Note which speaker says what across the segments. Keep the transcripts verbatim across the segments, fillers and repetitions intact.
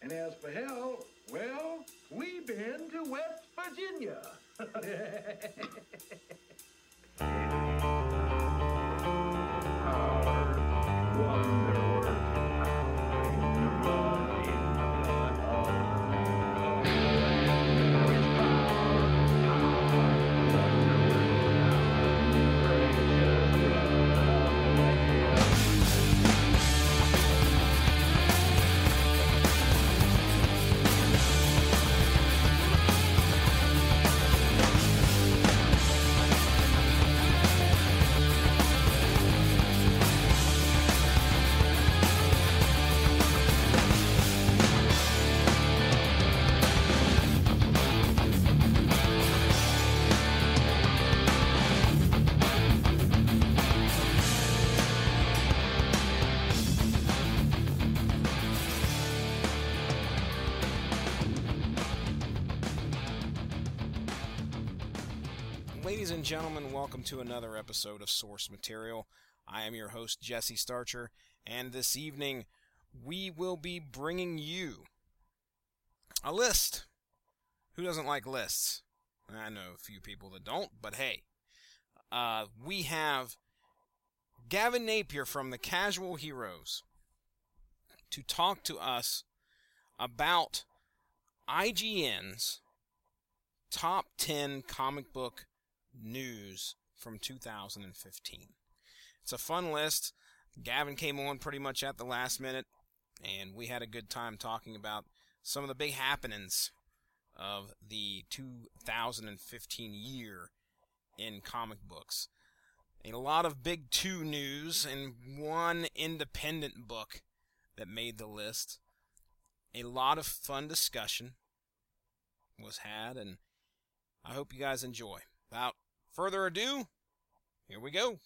Speaker 1: And as for hell, well, we been to West Virginia. Our wonder-working power in the blood of there is power, power, wonder-working power in the precious blood of the Lamb.
Speaker 2: Ladies and gentlemen, welcome to another episode of Source Material. I am your host, Jesse Starcher, and this evening we will be bringing you a list. Who doesn't like lists? I know a few people that don't, but hey. Uh, we have Gavin Napier from the Casual Heroes to talk to us about I G N's top ten comic book news from two thousand fifteen. It's a fun list. Gavin came on pretty much at the last minute, and we had a good time talking about some of the big happenings of the two thousand fifteen year in comic books. A lot of big two news and one independent book that made the list. A lot of fun discussion was had, and I hope you guys enjoy. Without further ado, here we go.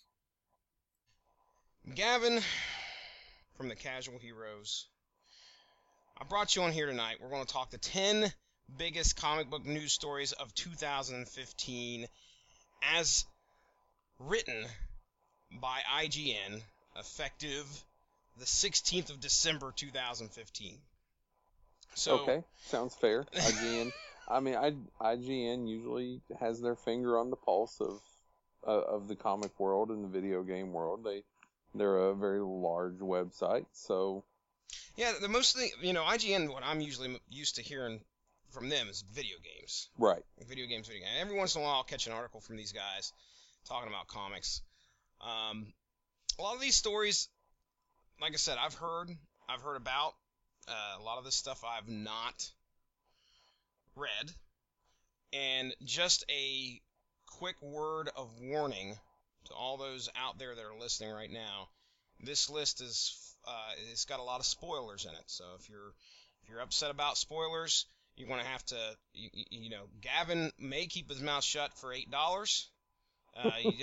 Speaker 2: Gavin from the Casual Heroes, I brought you on here tonight. We're going to talk the ten biggest comic book news stories of two thousand fifteen as written by I G N, effective the sixteenth of December two thousand fifteen. So,
Speaker 3: okay, sounds fair. I G N. I mean, I, I G N usually has their finger on the pulse of uh, of the comic world and the video game world. They they're a very large website, so
Speaker 2: yeah. The most thing, you know, I G N. What I'm usually used to hearing from them is video games.
Speaker 3: Right.
Speaker 2: Video games, video games. Every once in a while, I'll catch an article from these guys talking about comics. Um, a lot of these stories, like I said, I've heard, I've heard about. Uh, a lot of this stuff I've not read, and just a quick word of warning to all those out there that are listening right now. This list is uh, it's got a lot of spoilers in it, so if you're if you're upset about spoilers, you're going to have to you, you know Gavin may keep his mouth shut for eight dollars. Uh, you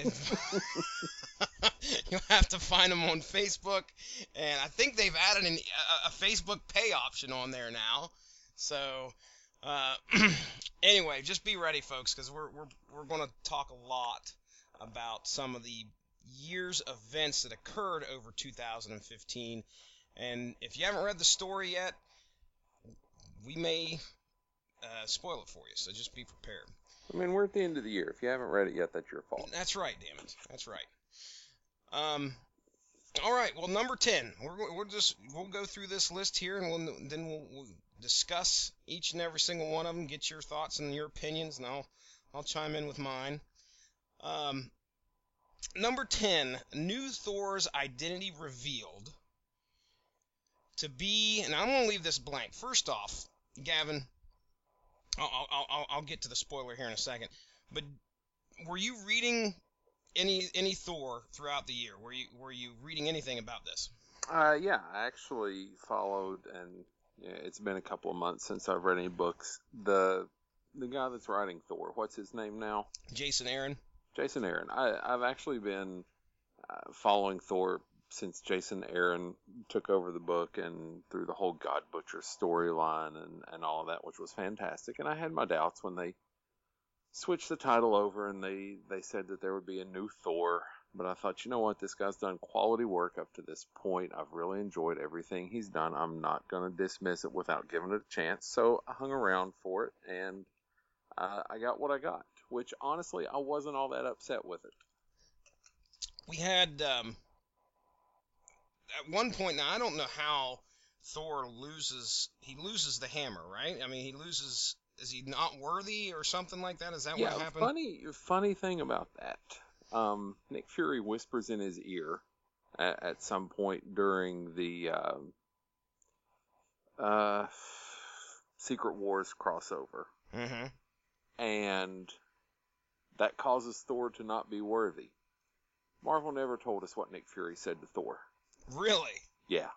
Speaker 2: you'll have to find him on Facebook, and I think they've added an, a, a Facebook pay option on there now. So uh, anyway, just be ready, folks, because we're we're we're going to talk a lot about some of the year's events that occurred over two thousand fifteen. And if you haven't read the story yet, we may uh, spoil it for you. So just be prepared.
Speaker 3: I mean, we're at the end of the year. If you haven't read it yet, that's your fault.
Speaker 2: That's right, damn it. That's right. Um, all right. Well, number ten. We're we'll just we'll go through this list here, and we'll, then we'll, we'll discuss each and every single one of them. Get your thoughts and your opinions, and I'll I'll chime in with mine. Um, number ten. New Thor's identity revealed to be, and I'm gonna leave this blank. First off, Gavin. I'll, I'll, I'll, I'll get to the spoiler here in a second, but were you reading any any Thor throughout the year? Were you were you reading anything about this?
Speaker 3: Uh, yeah, I actually followed, and yeah, it's been a couple of months since I've read any books. The the guy that's writing Thor, what's his name now?
Speaker 2: Jason Aaron.
Speaker 3: Jason Aaron. I, I've actually been uh, following Thor since Jason Aaron took over the book and through the whole God Butcher storyline and, and all of that, which was fantastic. And I had my doubts when they switched the title over and they, they said that there would be a new Thor But I thought, you know what, this guy's done quality work up to this point. I've really enjoyed everything he's done. I'm not going to dismiss it without giving it a chance. So I hung around for it, and uh, I got what I got, which honestly, I wasn't all that upset with it.
Speaker 2: We had, um, at one point, now I don't know how Thor loses, he loses the hammer, right? I mean, he loses, is he not worthy or something like that? Is that
Speaker 3: yeah,
Speaker 2: what happened?
Speaker 3: funny, funny thing about that. Um, Nick Fury whispers in his ear at, at some point during the um, uh, Secret Wars crossover.
Speaker 2: Mm-hmm.
Speaker 3: And that causes Thor to not be worthy. Marvel never told us what Nick Fury said to Thor.
Speaker 2: Really?
Speaker 3: Yeah.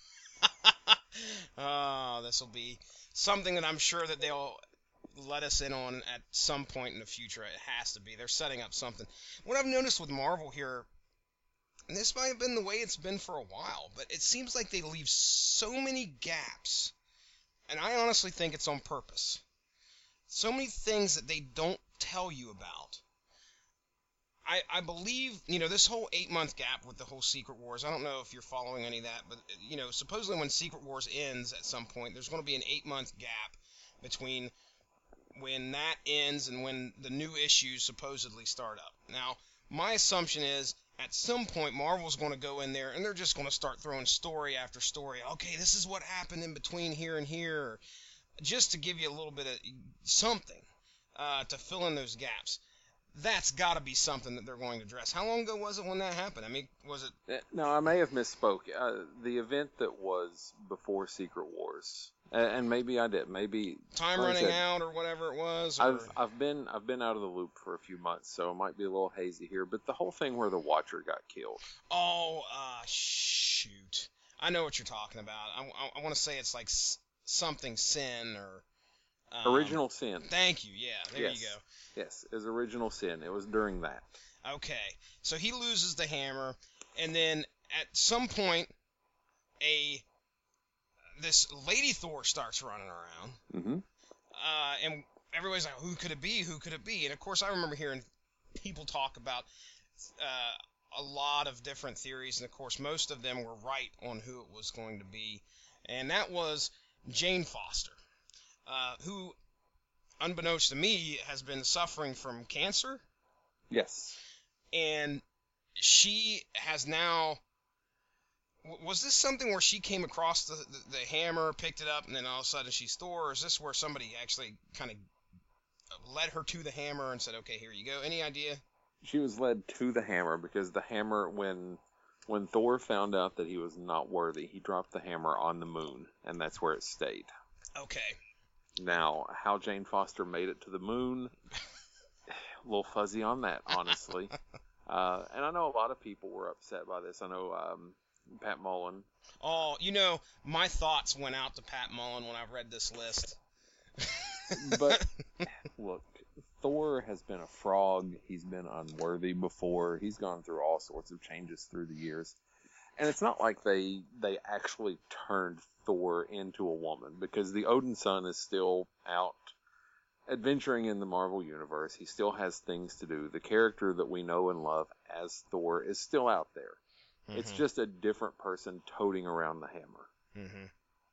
Speaker 2: Oh, this will be something that I'm sure that they'll let us in on at some point in the future. It has to be. They're setting up something. What I've noticed with Marvel here, and this might have been the way it's been for a while, but it seems like they leave so many gaps, and I honestly think it's on purpose. So many things that they don't tell you about. I, I believe, you know, this whole eight-month gap with the whole Secret Wars, I don't know if you're following any of that, but, you know, supposedly when Secret Wars ends at some point, there's going to be an eight-month gap between when that ends and when the new issues supposedly start up. Now, my assumption is at some point Marvel's going to go in there and they're just going to start throwing story after story. Okay, this is what happened in between here and here, just to give you a little bit of something uh, to fill in those gaps. That's got to be something that they're going to address. How long ago was it when that happened? I mean, was it...
Speaker 3: No, I may have misspoke. Uh, the event that was before Secret Wars, and maybe I did. Maybe
Speaker 2: time
Speaker 3: like
Speaker 2: running
Speaker 3: said,
Speaker 2: out or whatever it was. Or...
Speaker 3: I've I've been I've been out of the loop for a few months, so it might be a little hazy here. But the whole thing where the Watcher got killed.
Speaker 2: Oh, uh, shoot! I know what you're talking about. I, I, I want to say it's like s- something Sin or. Um,
Speaker 3: Original Sin.
Speaker 2: Thank you. Yeah, there
Speaker 3: yes.
Speaker 2: you go.
Speaker 3: Yes, it was Original Sin. It was during that.
Speaker 2: Okay, so he loses the hammer, and then at some point, a this Lady Thor starts running around,
Speaker 3: mm-hmm.
Speaker 2: uh, and everybody's like, "Who could it be? Who could it be?" And of course, I remember hearing people talk about uh, a lot of different theories, and of course, most of them were right on who it was going to be, and that was Jane Foster. Uh, who, unbeknownst to me, has been suffering from cancer.
Speaker 3: Yes.
Speaker 2: And she has now... Was this something where she came across the, the, the hammer, picked it up, and then all of a sudden she's Thor? Or is this where somebody actually kind of led her to the hammer and said, okay, here you go? Any idea?
Speaker 3: She was led to the hammer because the hammer, when when Thor found out that he was not worthy, he dropped the hammer on the moon, and that's where it stayed.
Speaker 2: Okay.
Speaker 3: Now, how Jane Foster made it to the moon, a little fuzzy on that, honestly. uh, and I know a lot of people were upset by this. I know um, Pat Mullen.
Speaker 2: Oh, you know, my thoughts went out to Pat Mullen when I read this list.
Speaker 3: But, look, Thor has been a frog. He's been unworthy before. He's gone through all sorts of changes through the years. And it's not like they they actually turned Thor into a woman, because the Odin son is still out adventuring in the Marvel Universe. He still has things to do. The character that we know and love as Thor is still out there. Mm-hmm. It's just a different person toting around the hammer.
Speaker 2: Mm-hmm.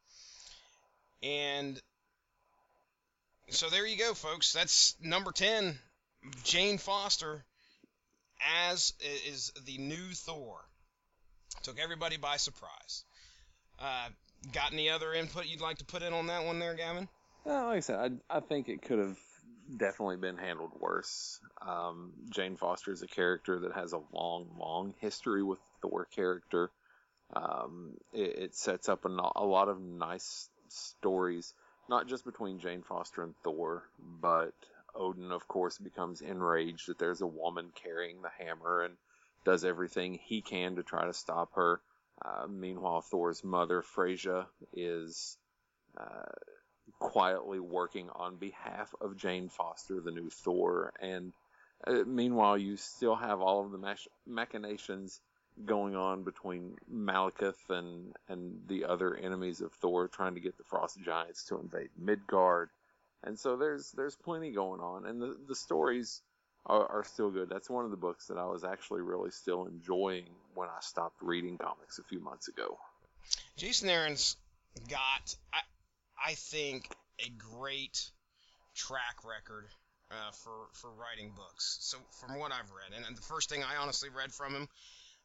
Speaker 2: And so there you go, folks. That's number ten. Jane Foster as is the new Thor. Took everybody by surprise. Uh, got any other input you'd like to put in on that one there, Gavin?
Speaker 3: Well, like I said, I, I think it could have definitely been handled worse. Um, Jane Foster is a character that has a long, long history with the Thor character. Um, it, it sets up a, a lot of nice stories, not just between Jane Foster and Thor, but Odin, of course, becomes enraged that there's a woman carrying the hammer and does everything he can to try to stop her. Uh, meanwhile, Thor's mother, Freyja, is uh, quietly working on behalf of Jane Foster, the new Thor. And uh, meanwhile, you still have all of the mach- machinations going on between Malekith and, and the other enemies of Thor, trying to get the Frost Giants to invade Midgard. And so there's there's plenty going on. And the, the stories are, are still good. That's one of the books that I was actually really still enjoying when I stopped reading comics a few months ago.
Speaker 2: Jason Aaron's got, I, I think, a great track record uh, for, for writing books. So from what I've read, and, and the first thing I honestly read from him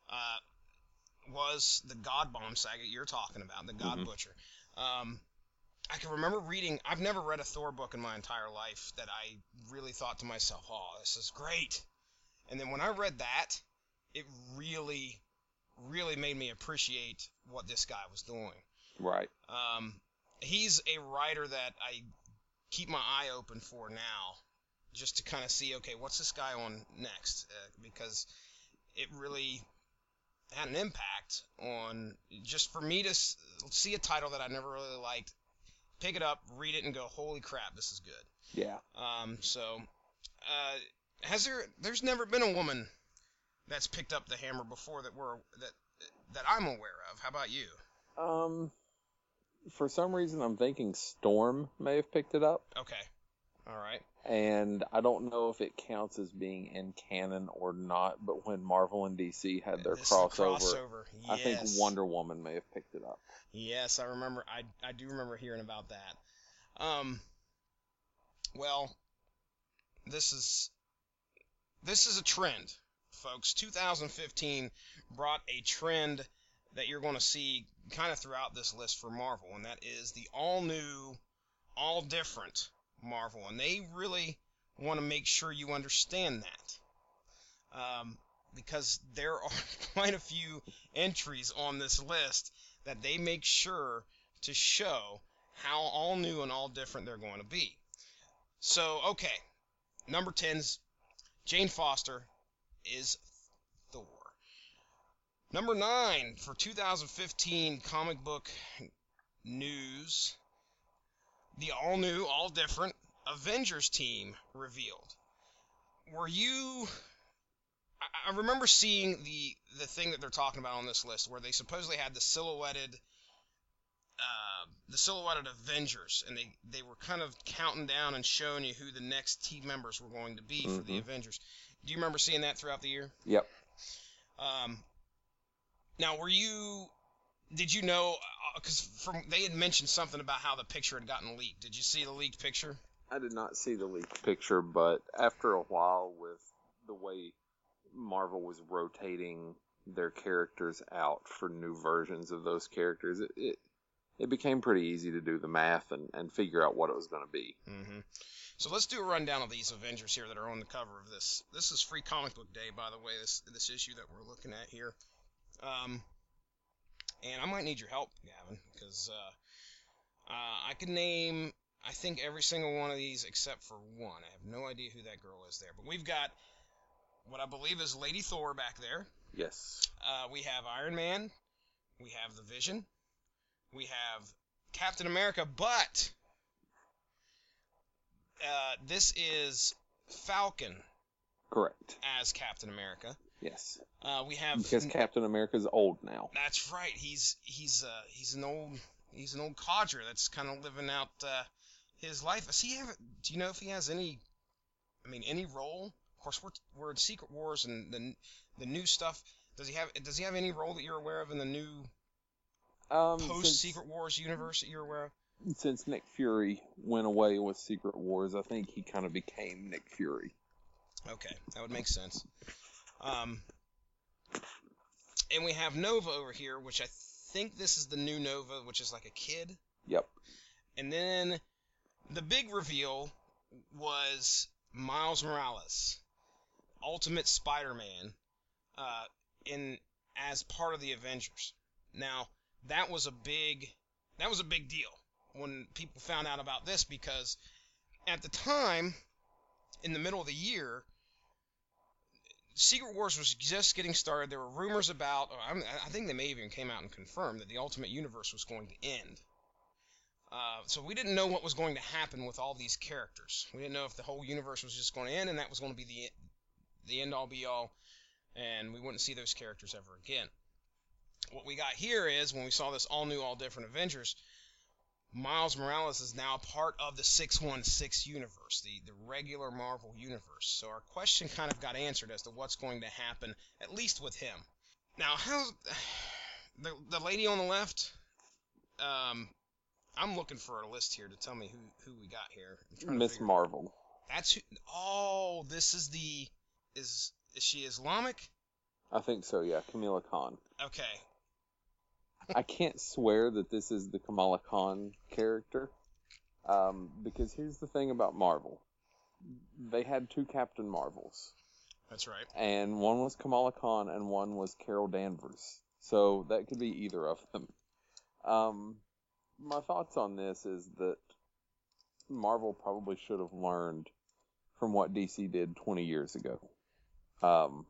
Speaker 2: uh, was the God Bomb saga you're talking about, the God
Speaker 3: Mhm.
Speaker 2: Butcher. Um, I can remember reading, I've never read a Thor book in my entire life that I really thought to myself, oh, this is great. And then when I read that, it really, really made me appreciate what this guy was doing.
Speaker 3: Right.
Speaker 2: Um, he's a writer that I keep my eye open for now, just to kind of see, okay, what's this guy on next? Uh, because it really had an impact on, just for me to s- see a title that I never really liked, pick it up, read it, and go, holy crap, this is good.
Speaker 3: Yeah.
Speaker 2: Um, so, uh, has there, there's never been a woman that's picked up the hammer before that we're, that, that I'm aware of. How about you?
Speaker 3: Um, for some reason, I'm thinking Storm may have picked it up,
Speaker 2: Okay. All right.
Speaker 3: and I don't know if it counts as being in canon or not. But when Marvel and D C had their
Speaker 2: This is the
Speaker 3: crossover,
Speaker 2: crossover.
Speaker 3: I think
Speaker 2: Yes.
Speaker 3: Wonder Woman may have picked it up.
Speaker 2: Yes, I remember. I I do remember hearing about that. Um. Well, this is this is a trend, folks. two thousand fifteen brought a trend that you're going to see kind of throughout this list for Marvel, and that is the all new, all different Marvel, and they really want to make sure you understand that. Um, because there are quite a few entries on this list that they make sure to show how all new and all different they're going to be. So, okay, number ten's Jane Foster is Thor. Number nine for two thousand fifteen comic book news, the all new, all different Avengers team revealed. Were you... I remember seeing the the thing that they're talking about on this list, where they supposedly had the silhouetted, uh, the silhouetted Avengers, and they, they were kind of counting down and showing you who the next team members were going to be for the
Speaker 3: Mhm.
Speaker 2: Avengers. Do you remember seeing that throughout the year?
Speaker 3: Yep.
Speaker 2: Um, now, were you? Did you know? Because from they had mentioned something about how the picture had gotten leaked. Did you see the leaked picture?
Speaker 3: I did not see the leaked picture, but after a while, with the way Marvel was rotating their characters out for new versions of those characters, it it, it became pretty easy to do the math and, and figure out what it was going to be.
Speaker 2: Mm-hmm. So let's do a rundown of these Avengers here that are on the cover of this. This is Free Comic Book Day, by the way, this this issue that we're looking at here. Um, and I might need your help, Gavin, because uh, uh, I can name, I think, every single one of these except for one. I have no idea who that girl is there. But we've got what I believe is Lady Thor back there.
Speaker 3: Yes.
Speaker 2: Uh, we have Iron Man. We have the Vision. We have Captain America, but uh, this is Falcon
Speaker 3: Correct.
Speaker 2: as Captain America.
Speaker 3: Yes.
Speaker 2: Uh, we have
Speaker 3: Because Captain America's old now.
Speaker 2: That's right. He's he's uh, he's an old he's an old codger that's kind of living out uh, his life. Does he have? Do you know if he has any? I mean, any role? Of course, we're we're in Secret Wars and the the new stuff. Does he have? Does he have any role that you're aware of in the new
Speaker 3: Um,
Speaker 2: post
Speaker 3: since,
Speaker 2: Secret Wars universe that you're aware of?
Speaker 3: since Nick Fury went away with Secret Wars, I think he kind of became Nick Fury.
Speaker 2: Okay, that would make sense. Um, and we have Nova over here, which I think this is the new Nova, which is like a kid.
Speaker 3: Yep.
Speaker 2: And then the big reveal was Miles Morales, Ultimate Spider-Man, uh, in as part of the Avengers. Now, that was a big that was a big deal when people found out about this, because at the time, in the middle of the year, Secret Wars was just getting started. There were rumors about, I think they may even came out and confirmed that the Ultimate Universe was going to end. Uh, so we didn't know what was going to happen with all these characters. We didn't know if the whole universe was just going to end and that was going to be the the end all be all, and we wouldn't see those characters ever again. What we got here is, when we saw this all new, all different Avengers, Miles Morales is now part of the six one six universe, the, the regular Marvel universe. So our question kind of got answered as to what's going to happen, at least with him. Now, how's the the lady on the left? Um, I'm looking for a list here to tell me who, who we got here.
Speaker 3: Miss Marvel.
Speaker 2: That's who. Oh, this is the is is she Islamic?
Speaker 3: I think so. Yeah, Kamala Khan.
Speaker 2: Okay.
Speaker 3: I can't swear that this is the Kamala Khan character, um, because here's the thing about Marvel. They had two Captain Marvels.
Speaker 2: That's right.
Speaker 3: And one was Kamala Khan and one was Carol Danvers. So that could be either of them. Um, my thoughts on this is that Marvel probably should have learned from what D C did twenty years ago. Um...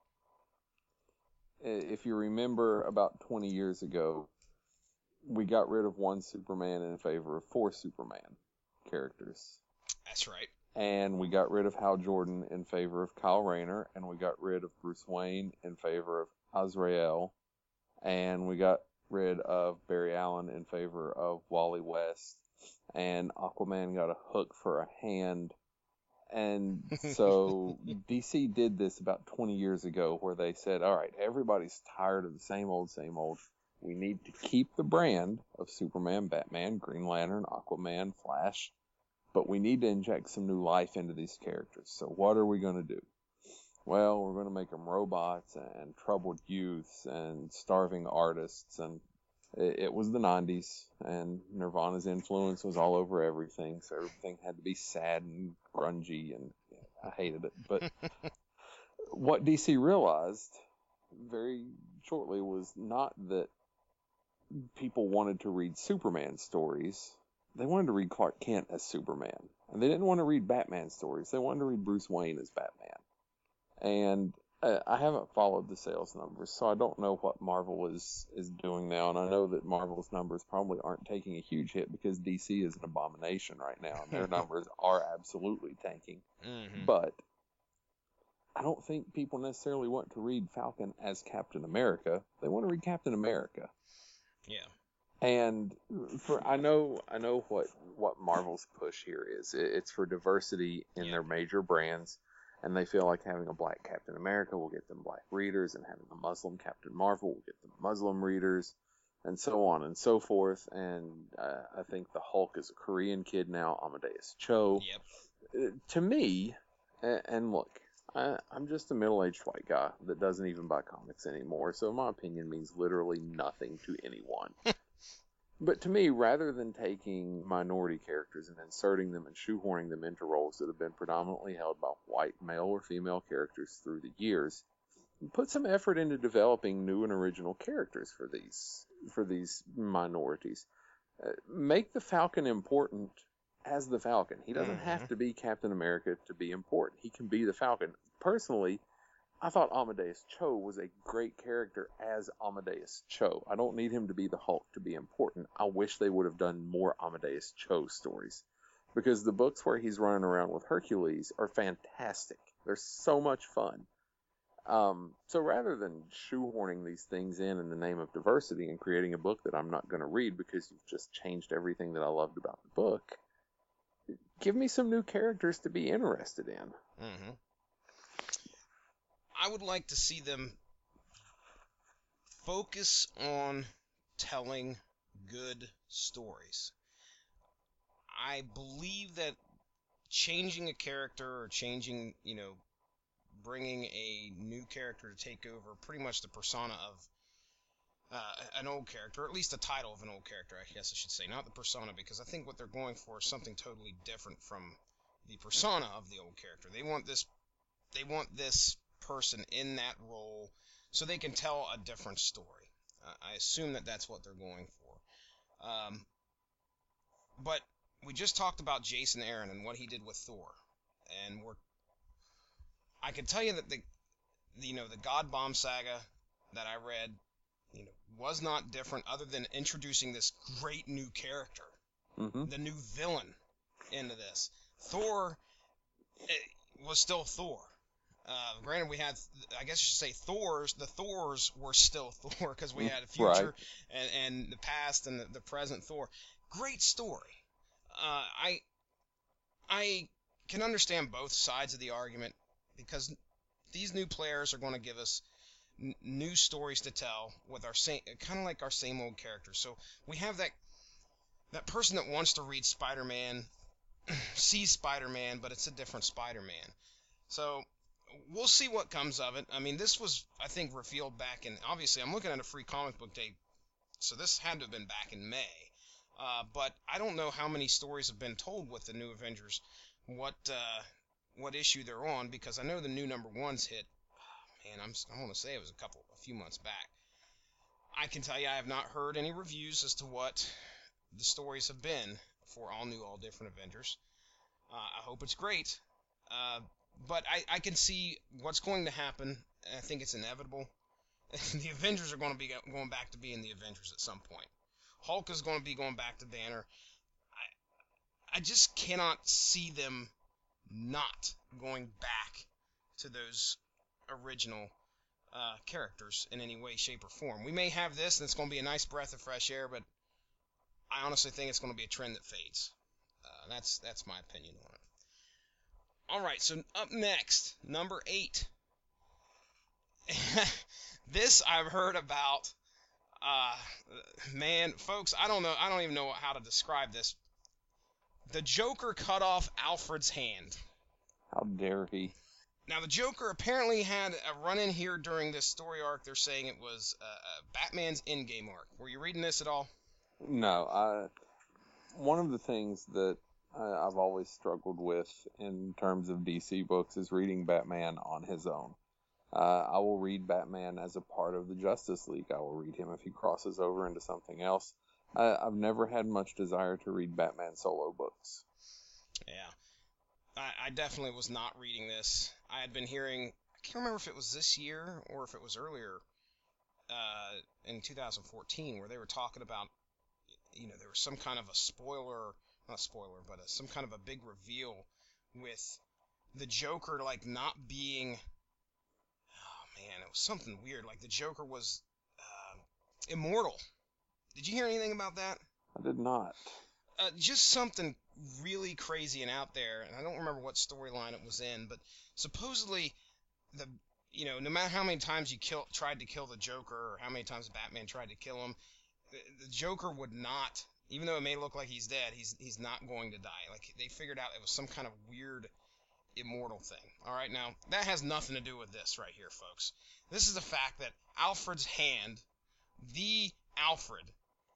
Speaker 3: If you remember, about twenty years ago, we got rid of one Superman in favor of four Superman characters.
Speaker 2: That's right.
Speaker 3: And we got rid of Hal Jordan in favor of Kyle Rayner, and we got rid of Bruce Wayne in favor of Azrael, and we got rid of Barry Allen in favor of Wally West, and Aquaman got a hook for a hand. And so D C did this about twenty years ago where they said, all right, everybody's tired of the same old, same old. We need to keep the brand of Superman, Batman, Green Lantern, Aquaman, Flash, but we need to inject some new life into these characters. So what are we going to do? Well, we're going to make them robots and troubled youths and starving artists. And it, it was the nineties, and Nirvana's influence was all over everything, so everything had to be sad and grungy, and I hated it. But what D C realized very shortly was not that people wanted to read Superman stories. They wanted to read Clark Kent as Superman. And they didn't want to read Batman stories. They wanted to read Bruce Wayne as Batman. And uh, I haven't followed the sales numbers, so I don't know what Marvel is, is doing now. And I know that Marvel's numbers probably aren't taking a huge hit because D C is an abomination right now. And their numbers are absolutely tanking.
Speaker 2: Mm-hmm.
Speaker 3: But I don't think people necessarily want to read Falcon as Captain America. They want to read Captain America.
Speaker 2: Yeah.
Speaker 3: And for I know I know what, what Marvel's push here is. It's for diversity in
Speaker 2: yeah.
Speaker 3: their major brands, and they feel like having a black Captain America will get them black readers, and having a Muslim Captain Marvel will get them Muslim readers, and so on and so forth. And uh, I think the Hulk is a Korean kid now, Amadeus Cho.
Speaker 2: Yep.
Speaker 3: Uh, to me, and, and look, I, I'm just a middle-aged white guy that doesn't even buy comics anymore, so my opinion means literally nothing to anyone. But to me, rather than taking minority characters and inserting them and shoehorning them into roles that have been predominantly held by white male or female characters through the years, put some effort into developing new and original characters for these for these minorities. Uh, make the Falcon important as the Falcon. He doesn't
Speaker 2: Mm-hmm.
Speaker 3: have to be Captain America to be important. He can be the Falcon. Personally, I thought Amadeus Cho was a great character as Amadeus Cho. I don't need him to be the Hulk to be important. I wish they would have done more Amadeus Cho stories, because the books where he's running around with Hercules are fantastic. They're so much fun. Um, so rather than shoehorning these things in in the name of diversity and creating a book that I'm not going to read because you've just changed everything that I loved about the book, give me some new characters to be interested in.
Speaker 2: Mm-hmm. I would like to see them focus on telling good stories. I believe that changing a character or changing, you know, bringing a new character to take over pretty much the persona of uh, an old character, or at least the title of an old character, I guess I should say, not the persona, because I think what they're going for is something totally different from the persona of the old character. They want this, they want this person in that role so they can tell a different story. Uh, I assume that that's what they're going for. Um, but we just talked about Jason Aaron and what he did with Thor, and we're I can tell you that the, the you know the God Bomb saga that I read, you know, was not different other than introducing this great new character,
Speaker 3: Mm-hmm.
Speaker 2: the new villain into this. Thor it was still Thor. Uh, granted, we had, I guess you should say Thors, the Thors were still Thor, because we had a future
Speaker 3: Right.
Speaker 2: and, and the past and the, the present Thor. great story. Uh, I I can understand both sides of the argument because these new players are going to give us n- new stories to tell with our same, kind of like our same old characters. So we have that that person that wants to read Spider-Man, sees Spider-Man, but it's a different Spider-Man. So we'll see what comes of it. I mean, this was, I think, revealed back in, obviously, I'm looking at a free comic book day, so this had to have been back in May. Uh, but I don't know how many stories have been told with the New Avengers, what uh, what issue they're on, because I know the new number ones hit, man, I'm, I want to say it was a couple, a few months back. I can tell you I have not heard any reviews as to what the stories have been for All New, All Different Avengers. Uh, I hope it's great. Uh, but I, I can see what's going to happen. I think it's inevitable. The Avengers are going to be going back to being the Avengers at some point. Hulk is going to be going back to Banner. I, I just cannot see them not going back to those original uh, characters in any way, shape, or form. We may have this, and it's going to be a nice breath of fresh air, but I honestly think it's going to be a trend that fades. Uh, that's that's my opinion on it. All right, so up next, number eight. This I've heard about. Uh, man, folks, I don't know. I don't even know how to describe this. The Joker cut off Alfred's hand.
Speaker 3: How dare he?
Speaker 2: Now, the Joker apparently had a run-in here during this story arc. They're saying it was uh, uh, Batman's Endgame arc. Were you reading this at all?
Speaker 3: No. I, one of the things that I, I've always struggled with in terms of D C books is reading Batman on his own. Uh, I will read Batman as a part of the Justice League. I will read him if he crosses over into something else. I, I've never had much desire to read Batman solo books.
Speaker 2: Yeah. I, I definitely was not reading this. I had been hearing, I can't remember if it was this year or if it was earlier uh, in two thousand fourteen, where they were talking about, you know, there was some kind of a spoiler, not spoiler, but a, some kind of a big reveal with the Joker, like, not being, oh man, it was something weird. Like, the Joker was uh, immortal. Did you hear anything about that?
Speaker 3: I did not.
Speaker 2: Uh, just something really crazy and out there, and I don't remember what storyline it was in, but supposedly the you know no matter how many times you kill tried to kill the Joker or how many times Batman tried to kill him, the, the Joker would not, even though it may look like he's dead, he's he's not going to die. Like, they figured out it was some kind of weird immortal thing. All right, now that has nothing to do with this right here, folks. This is the fact that Alfred's hand, the Alfred,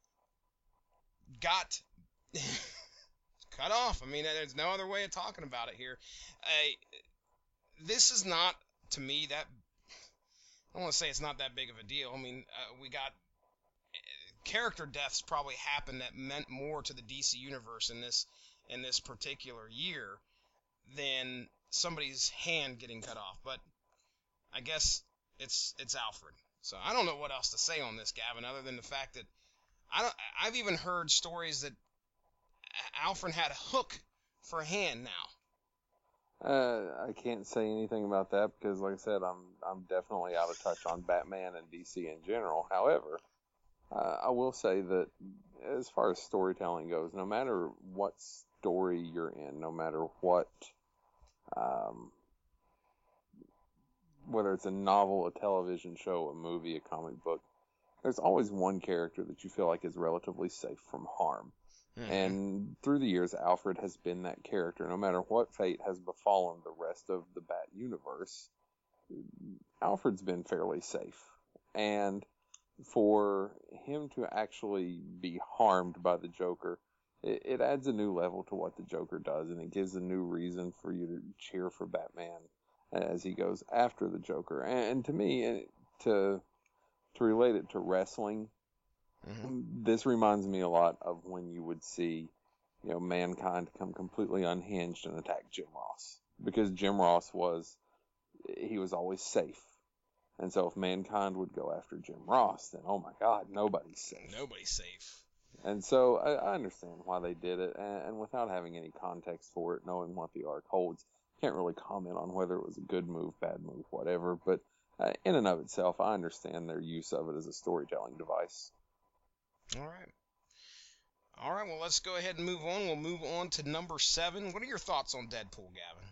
Speaker 2: got cut off. I mean, there's no other way of talking about it here. Uh, this is not, to me, that, I don't want to say it's not that big of a deal. I mean, uh, we got character deaths probably happened that meant more to the D C universe in this in this particular year than somebody's hand getting cut off. But I guess it's it's Alfred. So I don't know what else to say on this, Gavin, other than the fact that I don't, I've even heard stories that Alfred had a hook for a hand now.
Speaker 3: Uh, I can't say anything about that because, like I said, I'm I'm definitely out of touch on Batman and D C in general. However, uh, I will say that as far as storytelling goes, no matter what story you're in, no matter what, um, whether it's a novel, a television show, a movie, a comic book, there's always one character that you feel like is relatively safe from harm. Mm-hmm. And through the years, Alfred has been that character. No matter what fate has befallen the rest of the Bat universe, Alfred's been fairly safe. And for him to actually be harmed by the Joker, it, it adds a new level to what the Joker does, and it gives a new reason for you to cheer for Batman as he goes after the Joker. And, and to me, to to relate it to wrestling, mm-hmm. this reminds me a lot of when you would see, you know, Mankind come completely unhinged and attack Jim Ross. Because Jim Ross was, he was always safe. And so if Mankind would go after Jim Ross, then, oh my God, nobody's safe.
Speaker 2: Nobody's safe.
Speaker 3: And so I, I understand why they did it. And, and without having any context for it, knowing what the arc holds, can't really comment on whether it was a good move, bad move, whatever. But uh, in and of itself, I understand their use of it as a storytelling device.
Speaker 2: All right. All right, well, let's go ahead and move on. We'll move on to number seven. What are your thoughts on Deadpool, Gavin?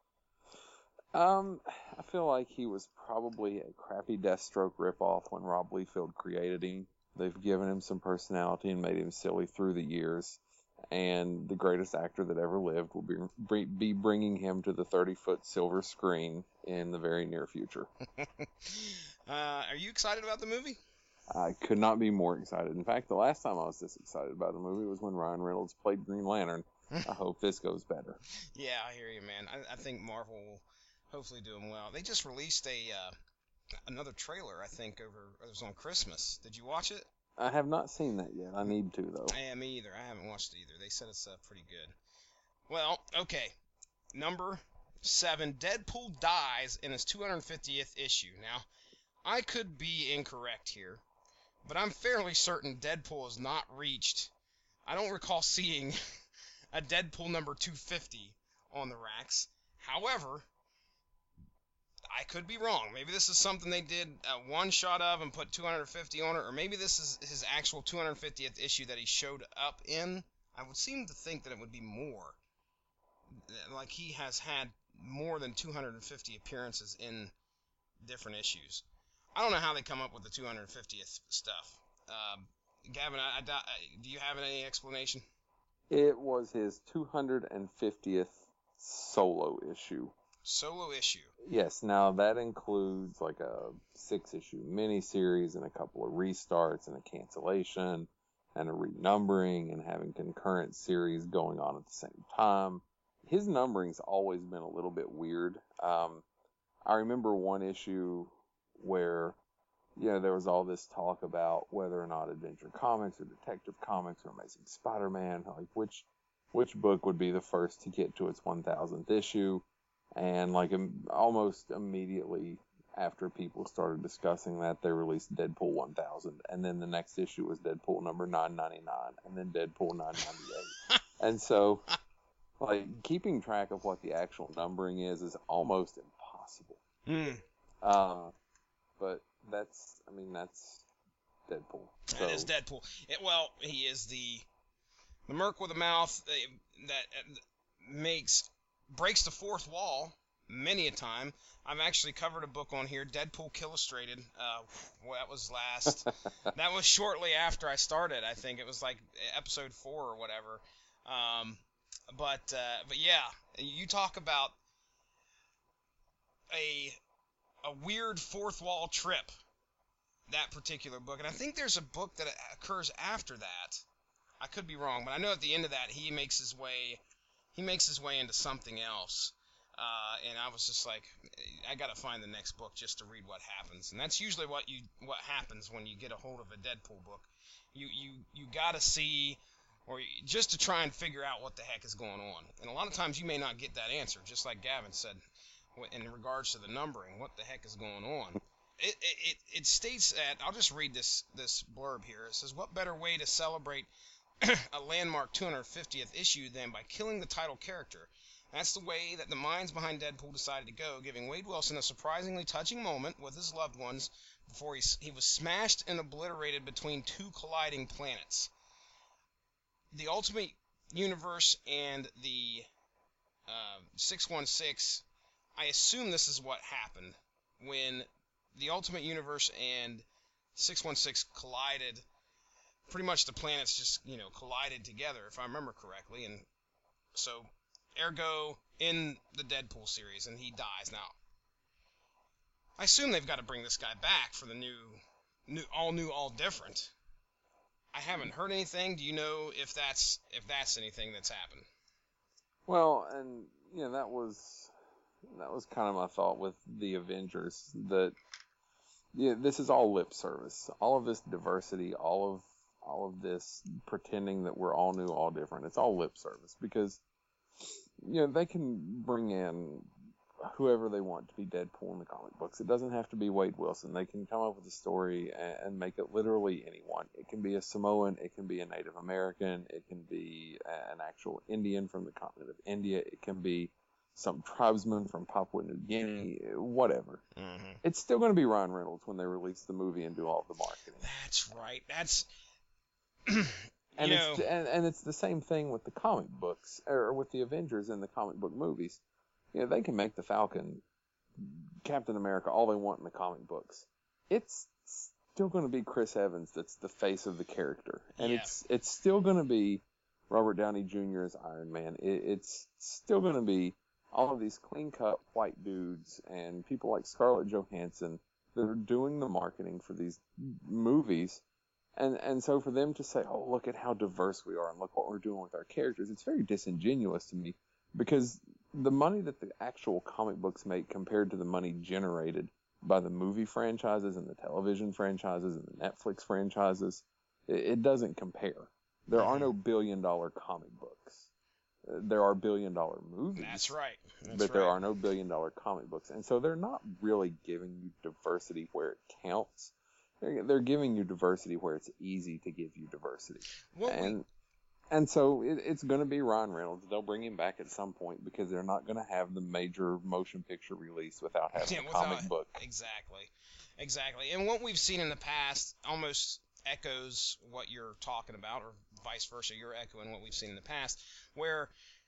Speaker 3: Um, I feel like he was probably a crappy Deathstroke ripoff when Rob Liefeld created him. They've given him some personality and made him silly through the years. And the greatest actor that ever lived will be be bringing him to the thirty-foot silver screen in the very near future.
Speaker 2: uh, are you excited about the movie?
Speaker 3: I could not be more excited. In fact, the last time I was this excited about a movie was when Ryan Reynolds played Green Lantern. I hope this goes better.
Speaker 2: Yeah, I hear you, man. I, I think Marvel will hopefully do them well. They just released a uh, another trailer, I think, over it was on Christmas. Did you watch it?
Speaker 3: I have not seen that yet. I need to, though.
Speaker 2: I am either. I haven't watched it either. They said it's uh, pretty good. Well, okay. Number seven, Deadpool dies in his two hundred fiftieth issue. Now, I could be incorrect here, but I'm fairly certain Deadpool has not reached. I don't recall seeing a Deadpool number two fifty on the racks. However, I could be wrong. Maybe this is something they did a one shot of and put two hundred fifty on it, or maybe this is his actual two hundred fiftieth issue that he showed up in. I would seem to think that it would be more. Like he has had more than two hundred fifty appearances in different issues. I don't know how they come up with the two hundred fiftieth stuff. Um, Gavin, I, I, do you have any explanation?
Speaker 3: It was his two hundred fiftieth solo issue.
Speaker 2: Solo issue.
Speaker 3: Yes, now that includes like a six-issue miniseries and a couple of restarts and a cancellation and a renumbering and having concurrent series going on at the same time. His numbering's always been a little bit weird. Um, I remember one issue where, you know, there was all this talk about whether or not Adventure Comics or Detective Comics or Amazing Spider-Man, like which which book would be the first to get to its one thousandth issue. And like um, almost immediately after people started discussing that, they released Deadpool one thousand, and then the next issue was Deadpool number nine ninety-nine, and then Deadpool nine ninety-eight. And so, like, keeping track of what the actual numbering is is almost impossible.
Speaker 2: Mm.
Speaker 3: Uh, but that's, I mean, that's Deadpool. So.
Speaker 2: That is Deadpool. It, well, he is the the merc with a mouth that, that makes breaks the fourth wall many a time. I've actually covered a book on here, Deadpool Killustrated. Uh, well, that was last. That was shortly after I started. I think it was like episode four or whatever. Um, but uh, but yeah, you talk about a a weird fourth wall trip. That particular book, and I think there's a book that occurs after that. I could be wrong, but I know at the end of that he makes his way. He makes his way into something else, uh, and I was just like, I gotta find the next book just to read what happens, and that's usually what you what happens when you get a hold of a Deadpool book. You you you gotta see, or just to try and figure out what the heck is going on, and a lot of times you may not get that answer, just like Gavin said, in regards to the numbering, what the heck is going on. It it it states that, I'll just read this this blurb here. It says, what better way to celebrate a landmark two hundred fiftieth issue than by killing the title character? That's the way that the minds behind Deadpool decided to go, giving Wade Wilson a surprisingly touching moment with his loved ones before he, he was smashed and obliterated between two colliding planets. The Ultimate Universe and the uh, six one six, I assume this is what happened when the Ultimate Universe and six one six collided. Pretty much the planets just, you know, collided together, if I remember correctly, and so, ergo, in the Deadpool series, and he dies. Now, I assume they've got to bring this guy back for the new, new, all new, all different. I haven't heard anything. Do you know if that's if that's anything that's happened?
Speaker 3: Well, and you know that was that was kind of my thought with the Avengers, that yeah, this is all lip service. All of this diversity, all of all of this pretending that we're all new, all different. It's all lip service, because you know they can bring in whoever they want to be Deadpool in the comic books. It doesn't have to be Wade Wilson. They can come up with a story and, and make it literally anyone. It can be a Samoan, it can be a Native American, it can be an actual Indian from the continent of India, it can be some tribesman from Papua New Guinea, whatever.
Speaker 2: Mm-hmm.
Speaker 3: It's still going to be Ryan Reynolds when they release the movie and do all of the marketing.
Speaker 2: That's right. That's
Speaker 3: And
Speaker 2: you
Speaker 3: it's
Speaker 2: know,
Speaker 3: and, and it's the same thing with the comic books, or with the Avengers and the comic book movies. You know, they can make the Falcon, Captain America, all they want in the comic books. It's still going to be Chris Evans that's the face of the character, and
Speaker 2: Yeah.
Speaker 3: it's it's still going to be Robert Downey Junior as Iron Man. It, it's still going to be all of these clean-cut white dudes and people like Scarlett Johansson that are doing the marketing for these movies. And and so for them to say, oh, look at how diverse we are and look what we're doing with our characters, it's very disingenuous to me, because the money that the actual comic books make compared to the money generated by the movie franchises and the television franchises and the Netflix franchises, it, it doesn't compare. There are no billion dollar comic books. Uh, there are billion dollar movies.
Speaker 2: That's right. That's
Speaker 3: but there
Speaker 2: right.
Speaker 3: are no billion dollar comic books. And so they're not really giving you diversity where it counts. They're, they're giving you diversity where it's easy to give you diversity.
Speaker 2: Well,
Speaker 3: and
Speaker 2: we,
Speaker 3: and so it, it's going to be Ryan Reynolds. They'll bring him back at some point because they're not going to have the major motion picture release without having
Speaker 2: yeah,
Speaker 3: a comic
Speaker 2: without-
Speaker 3: book.
Speaker 2: Exactly. Exactly. And what we've seen in the past almost echoes what you're talking about, or vice versa. You're echoing what we've seen in the past, where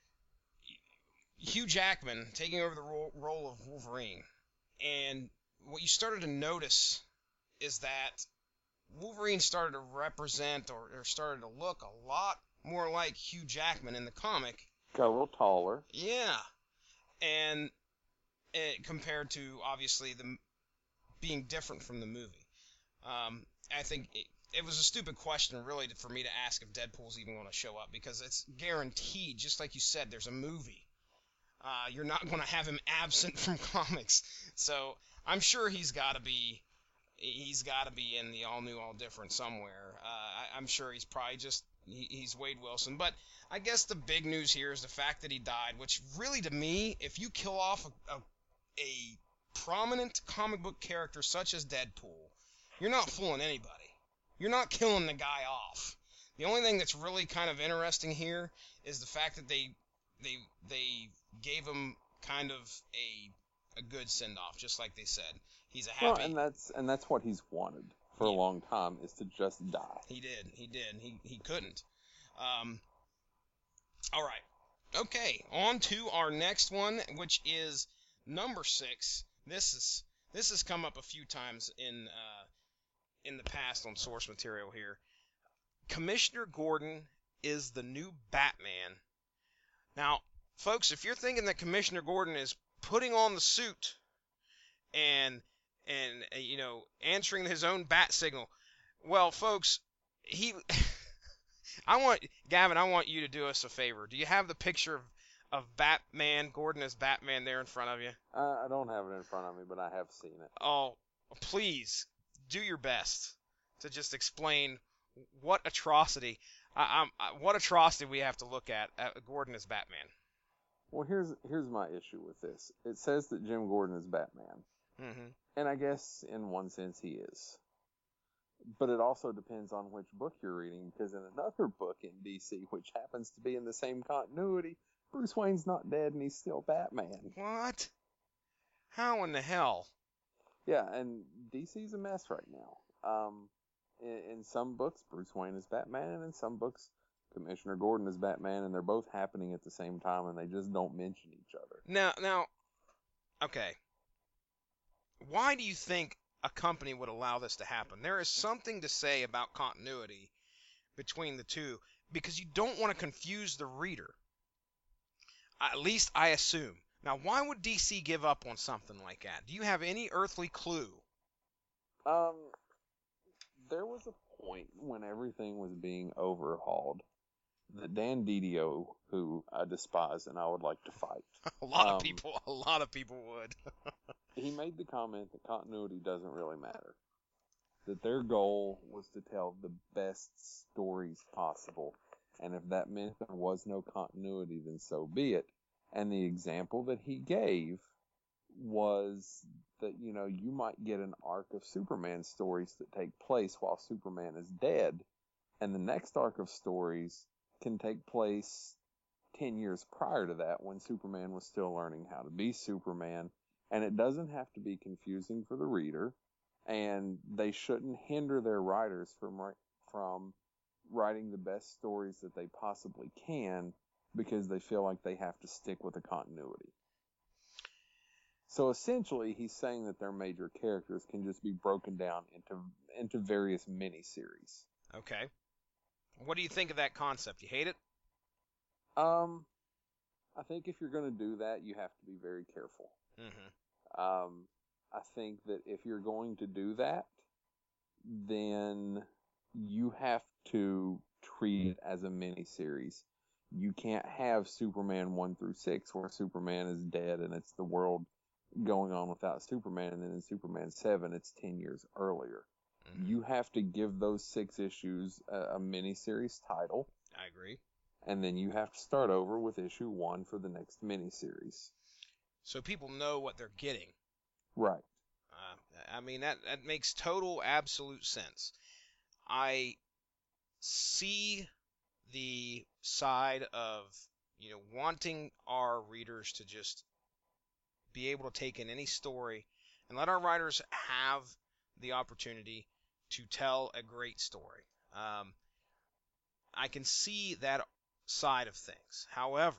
Speaker 2: Hugh Jackman taking over the role, role of Wolverine, and what you started to notice is that Wolverine started to represent or, or started to look a lot more like Hugh Jackman in the comic.
Speaker 3: Got a little taller.
Speaker 2: Yeah, and it, compared to obviously the being different from the movie. Um, I think it, it was a stupid question, really, for me to ask if Deadpool's even going to show up, because it's guaranteed, just like you said, there's a movie. Uh, you're not going to have him absent from comics. So I'm sure he's got to be he's got to be in the all new, all different somewhere. Uh, I, I'm sure he's probably just he, he's Wade Wilson. But I guess the big news here is the fact that he died, which really, to me, if you kill off a, a, a prominent comic book character such as Deadpool, you're not fooling anybody. You're not killing the guy off. The only thing that's really kind of interesting here is the fact that they they they gave him kind of a a good send off, just like they said. He's a happy.
Speaker 3: Well, and that's and that's what he's wanted for
Speaker 2: Yeah.
Speaker 3: a long time, is to just die.
Speaker 2: He did. He did. He he couldn't. Um. All right. Okay. On to our next one, which is number six. This is this has come up a few times in uh in the past on source material here. Commissioner Gordon is the new Batman. Now, folks, if you're thinking that Commissioner Gordon is putting on the suit and and uh, you know, answering his own bat signal, well, folks, he I want Gavin, I want you to do us a favor. Do you have the picture of, of Batman, Gordon as Batman there in front of you?
Speaker 3: Uh, I don't have it in front of me, but I have seen it.
Speaker 2: Oh, please do your best to just explain what atrocity, I, I'm, I, what atrocity we have to look at, at Gordon as Batman.
Speaker 3: Well, here's here's my issue with this. It says that Jim Gordon is Batman,
Speaker 2: Mm-hmm.
Speaker 3: and I guess in one sense he is. But it also depends on which book you're reading, because in another book in D C, which happens to be in the same continuity, Bruce Wayne's not dead and he's still Batman.
Speaker 2: What? How in the hell?
Speaker 3: Yeah, and D C's a mess right now. Um, in, in some books, Bruce Wayne is Batman, and in some books, Commissioner Gordon is Batman, and they're both happening at the same time, and they just don't mention each other.
Speaker 2: Now, now, okay. Why do you think a company would allow this to happen? There is something to say about continuity between the two, because you don't want to confuse the reader. At least I assume. Now, why would D C give up on something like that? Do you have any earthly clue?
Speaker 3: Um, there was a point when everything was being overhauled that Dan Didio, who I despise and I would like to fight,
Speaker 2: A lot
Speaker 3: Um,
Speaker 2: of people, a lot of people would.
Speaker 3: he made the comment that continuity doesn't really matter. That their goal was to tell the best stories possible. And if that meant there was no continuity, then so be it. And the example that he gave was that, you know, you might get an arc of Superman stories that take place while Superman is dead. And the next arc of stories can take place ten years prior to that, when Superman was still learning how to be Superman. And it doesn't have to be confusing for the reader. And they shouldn't hinder their writers from from writing the best stories that they possibly can because they feel like they have to stick with a continuity. So essentially, he's saying that their major characters can just be broken down into into various miniseries.
Speaker 2: Okay. What do you think of that concept? You hate it?
Speaker 3: Um, I think if you're going to do that, you have to be very careful.
Speaker 2: Mm-hmm.
Speaker 3: Um, I think that if you're going to do that, then you have to treat it as a miniseries. You can't have Superman one through six where Superman is dead and it's the world going on without Superman, and then in Superman seven, it's ten years earlier. Mm-hmm. You have to give those six issues a, a miniseries title.
Speaker 2: I agree.
Speaker 3: And then you have to start over with issue one for the next miniseries.
Speaker 2: So people know what they're getting.
Speaker 3: Right.
Speaker 2: Uh, I mean, that, that makes total, absolute sense. I see the side of, you know, wanting our readers to just be able to take in any story and let our writers have the opportunity to tell a great story. Um, I can see that side of things. However,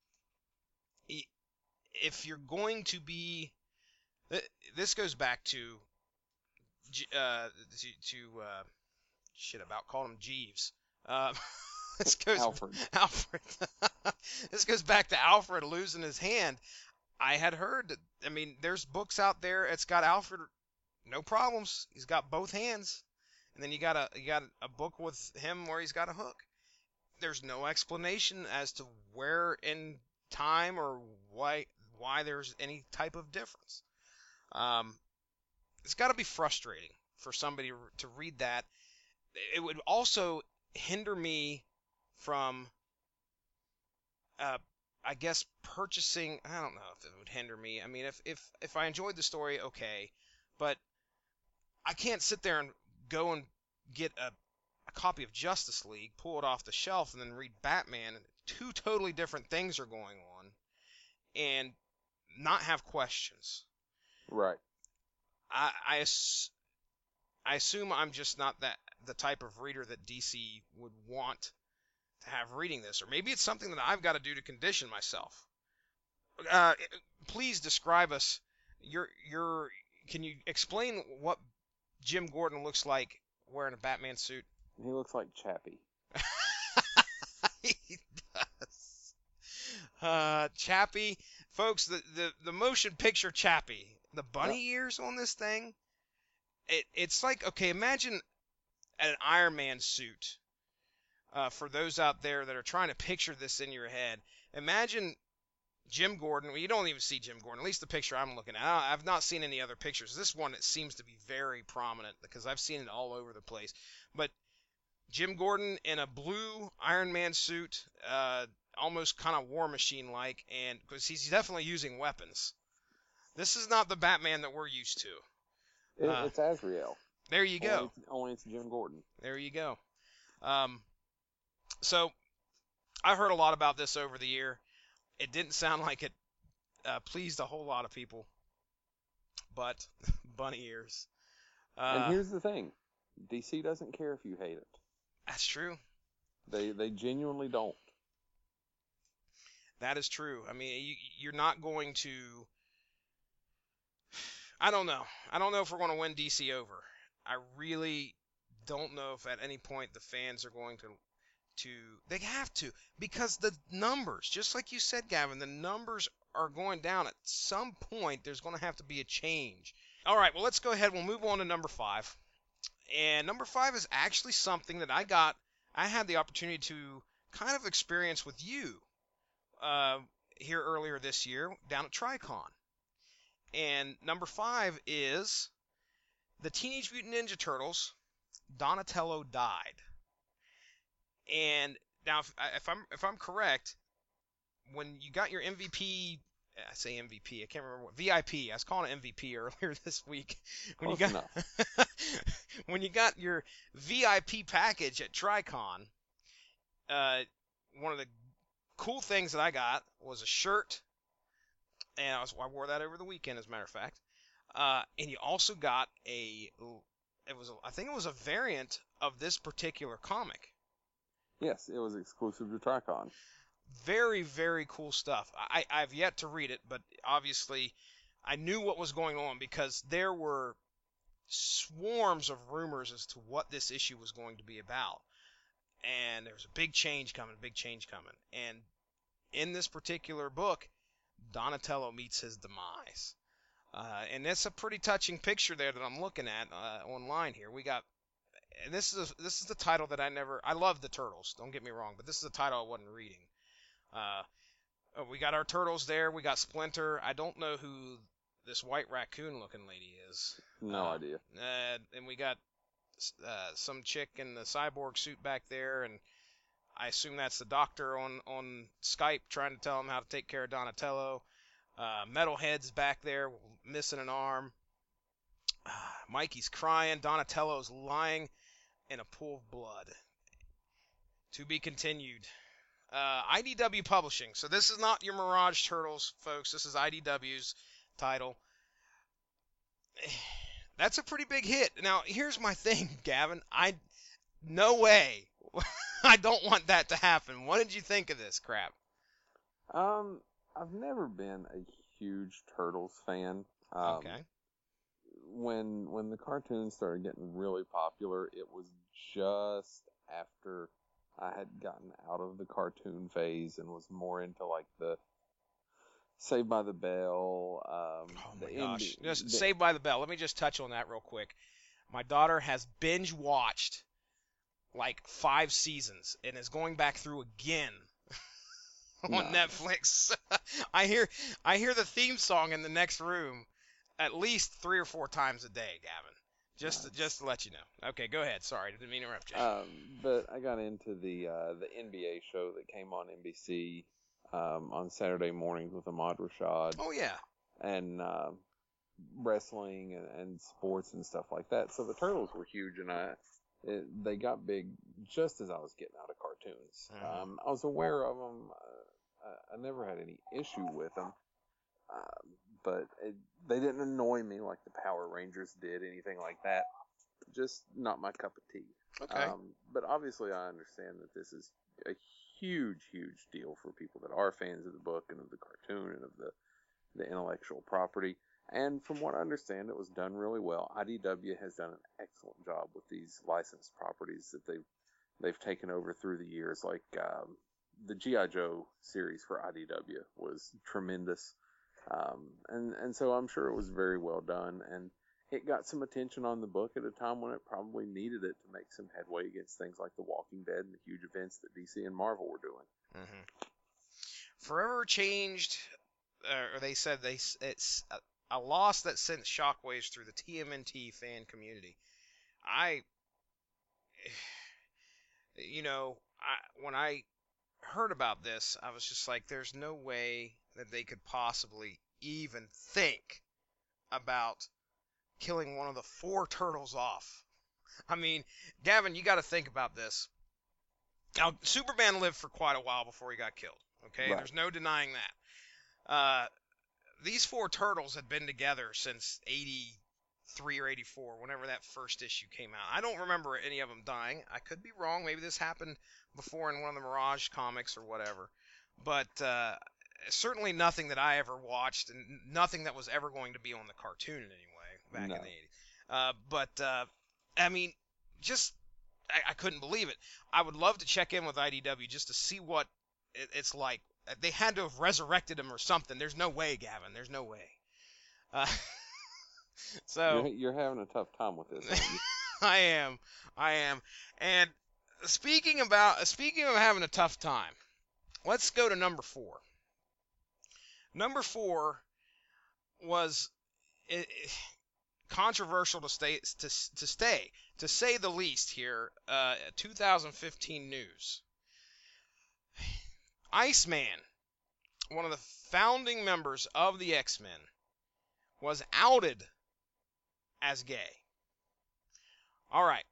Speaker 2: if you're going to be, this goes back to, uh, to, to uh, shit, about called him Jeeves. Uh, this goes,
Speaker 3: Alfred.
Speaker 2: Alfred. This goes back to Alfred losing his hand. I had heard that, I mean, there's books out there. It's got Alfred, no problems. He's got both hands. And then you got a you got a book with him where he's got a hook. There's no explanation as to where in time or why why there's any type of difference. Um, it's got to be frustrating for somebody to read that. It would also hinder me from, uh, I guess, purchasing. I don't know if it would hinder me. I mean, if if if I enjoyed the story, okay, but I can't sit there and go and get a, a copy of Justice League, pull it off the shelf, and then read Batman. Two totally different things are going on, and not have questions.
Speaker 3: Right.
Speaker 2: I, I, I assume I'm just not that the type of reader that D C would want to have reading this, or maybe it's something that I've got to do to condition myself. Uh, please describe us. Your your. Can you explain what Jim Gordon looks like wearing a Batman suit?
Speaker 3: He looks like Chappie.
Speaker 2: He does. Uh, Chappie, folks, the, the, the motion picture Chappie, the bunny yeah. ears on this thing, it it's like, okay, imagine an Iron Man suit. Uh, for those out there that are trying to picture this in your head, imagine Jim Gordon. Well, you don't even see Jim Gordon, at least the picture I'm looking at. I I've not seen any other pictures. This one, it seems to be very prominent because I've seen it all over the place. But Jim Gordon in a blue Iron Man suit, uh, almost kind of War Machine-like, and because he's definitely using weapons. This is not the Batman that we're used to.
Speaker 3: It,
Speaker 2: uh,
Speaker 3: it's Azrael.
Speaker 2: There you go.
Speaker 3: Only it's, only it's Jim Gordon.
Speaker 2: There you go. Um, so I heard a lot about this over the year. It didn't sound like it uh, pleased a whole lot of people, but bunny ears. Uh,
Speaker 3: and here's the thing. D C doesn't care if you hate it.
Speaker 2: That's true.
Speaker 3: They they genuinely don't.
Speaker 2: That is true. I mean, you, you're not going to... I don't know. I don't know if we're going to win D C over. I really don't know if at any point the fans are going to... to they have to, because the numbers, just like you said, Gavin, the numbers are going down. At some point, there's going to have to be a change. All right, well, let's go ahead. We'll move on to number five. And number five is actually something that I got, I had the opportunity to kind of experience with you uh, here earlier this year down at Tricon. And number five is the Teenage Mutant Ninja Turtles, Donatello Died. And now, if, if I'm if I'm correct, when you got your M V P, I say M V P, I can't remember what V I P. I was calling it M V P earlier this week. When
Speaker 3: Close
Speaker 2: you got when you got your V I P package at Tricon, uh, one of the cool things that I got was a shirt, and I was I wore that over the weekend, as a matter of fact. Uh, and you also got a it was a, I think it was a variant of this particular comic.
Speaker 3: Yes, it was exclusive to Tricon.
Speaker 2: Very, very cool stuff. I, I've yet to read it, but obviously I knew what was going on because there were swarms of rumors as to what this issue was going to be about. And there was a big change coming, big change coming. And in this particular book, Donatello meets his demise. Uh, and it's a pretty touching picture there that I'm looking at uh, online here. We got, and this is a, this is the title that I never. I love the Turtles. Don't get me wrong, but this is a title I wasn't reading. Uh, we got our Turtles there. We got Splinter. I don't know who this white raccoon-looking lady is.
Speaker 3: No
Speaker 2: uh,
Speaker 3: idea.
Speaker 2: Uh, and we got uh, some chick in the cyborg suit back there, and I assume that's the doctor on on Skype trying to tell him how to take care of Donatello. Uh, Metalhead's back there, missing an arm. Uh, Mikey's crying. Donatello's lying in a pool of blood. To be continued. Uh, I D W Publishing. So this is not your Mirage Turtles, folks. This is I D W's title. That's a pretty big hit. Now, here's my thing, Gavin. I, no way. I don't want that to happen. What did you think of this crap?
Speaker 3: Um, I've never been a huge Turtles fan. Um,
Speaker 2: Okay.
Speaker 3: When when the cartoons started getting really popular, it was just after I had gotten out of the cartoon phase and was more into like the Saved by the Bell. Um,
Speaker 2: Oh
Speaker 3: the
Speaker 2: my gosh.
Speaker 3: indie-
Speaker 2: Just
Speaker 3: the-
Speaker 2: Saved by the Bell. Let me just touch on that real quick. My daughter has binge watched like five seasons and is going back through again on
Speaker 3: Nice.
Speaker 2: Netflix. I hear I hear the theme song in the next room at least three or four times a day, Gavin. Just to,
Speaker 3: Nice.
Speaker 2: just to let you know. Okay, go ahead. Sorry, I didn't mean to interrupt you.
Speaker 3: Um, but I got into the uh, the N B A show that came on N B C um, on Saturday mornings with Ahmad Rashad,
Speaker 2: oh yeah.
Speaker 3: and uh, wrestling and, and sports and stuff like that. So the Turtles were huge, and I it, they got big just as I was getting out of cartoons.
Speaker 2: Mhm.
Speaker 3: Um, I was aware of them. Uh, I, I never had any issue with them, um, but it, they didn't annoy me like the Power Rangers did, anything like that. Just not my cup of tea.
Speaker 2: Okay.
Speaker 3: Um, but obviously, I understand that this is a huge, huge deal for people that are fans of the book and of the cartoon and of the, the intellectual property. And from what I understand, it was done really well. I D W has done an excellent job with these licensed properties that they've they've taken over through the years. Like um, the G I. Joe series for I D W was tremendous, um, and and so I'm sure it was very well done. And it got some attention on the book at a time when it probably needed it to make some headway against things like The Walking Dead and the huge events that D C and Marvel were doing.
Speaker 2: Mm-hmm. Forever changed, uh, or they said they it's a, a loss that sent shockwaves through the T M N T fan community. I, you know, I, when I heard about this, I was just like, there's no way that they could possibly even think about killing one of the four turtles off. I mean, Gavin, you got to think about this. Now, Superman lived for quite a while before he got killed. Okay,
Speaker 3: Right.
Speaker 2: there's no denying that. Uh, these four turtles had been together since eighty-three or eighty-four, whenever that first issue came out. I don't remember any of them dying. I could be wrong. Maybe this happened before in one of the Mirage comics or whatever. But uh, certainly nothing that I ever watched, and nothing that was ever going to be on the cartoon in any way back
Speaker 3: No.
Speaker 2: in the eighties. Uh, but, uh, I mean, just, I, I couldn't believe it. I would love to check in with I D W just to see what it, it's like. They had to have resurrected him or something. There's no way, Gavin. There's no way. Uh, so
Speaker 3: You're, you're having a tough time with this, aren't you?
Speaker 2: I am, I am. And speaking about speaking of having a tough time, let's go to number four. Number four was it, it, controversial to stay to to stay to say the least here. Uh, two thousand fifteen news. Iceman, one of the founding members of the X-Men, was outed as gay. All right.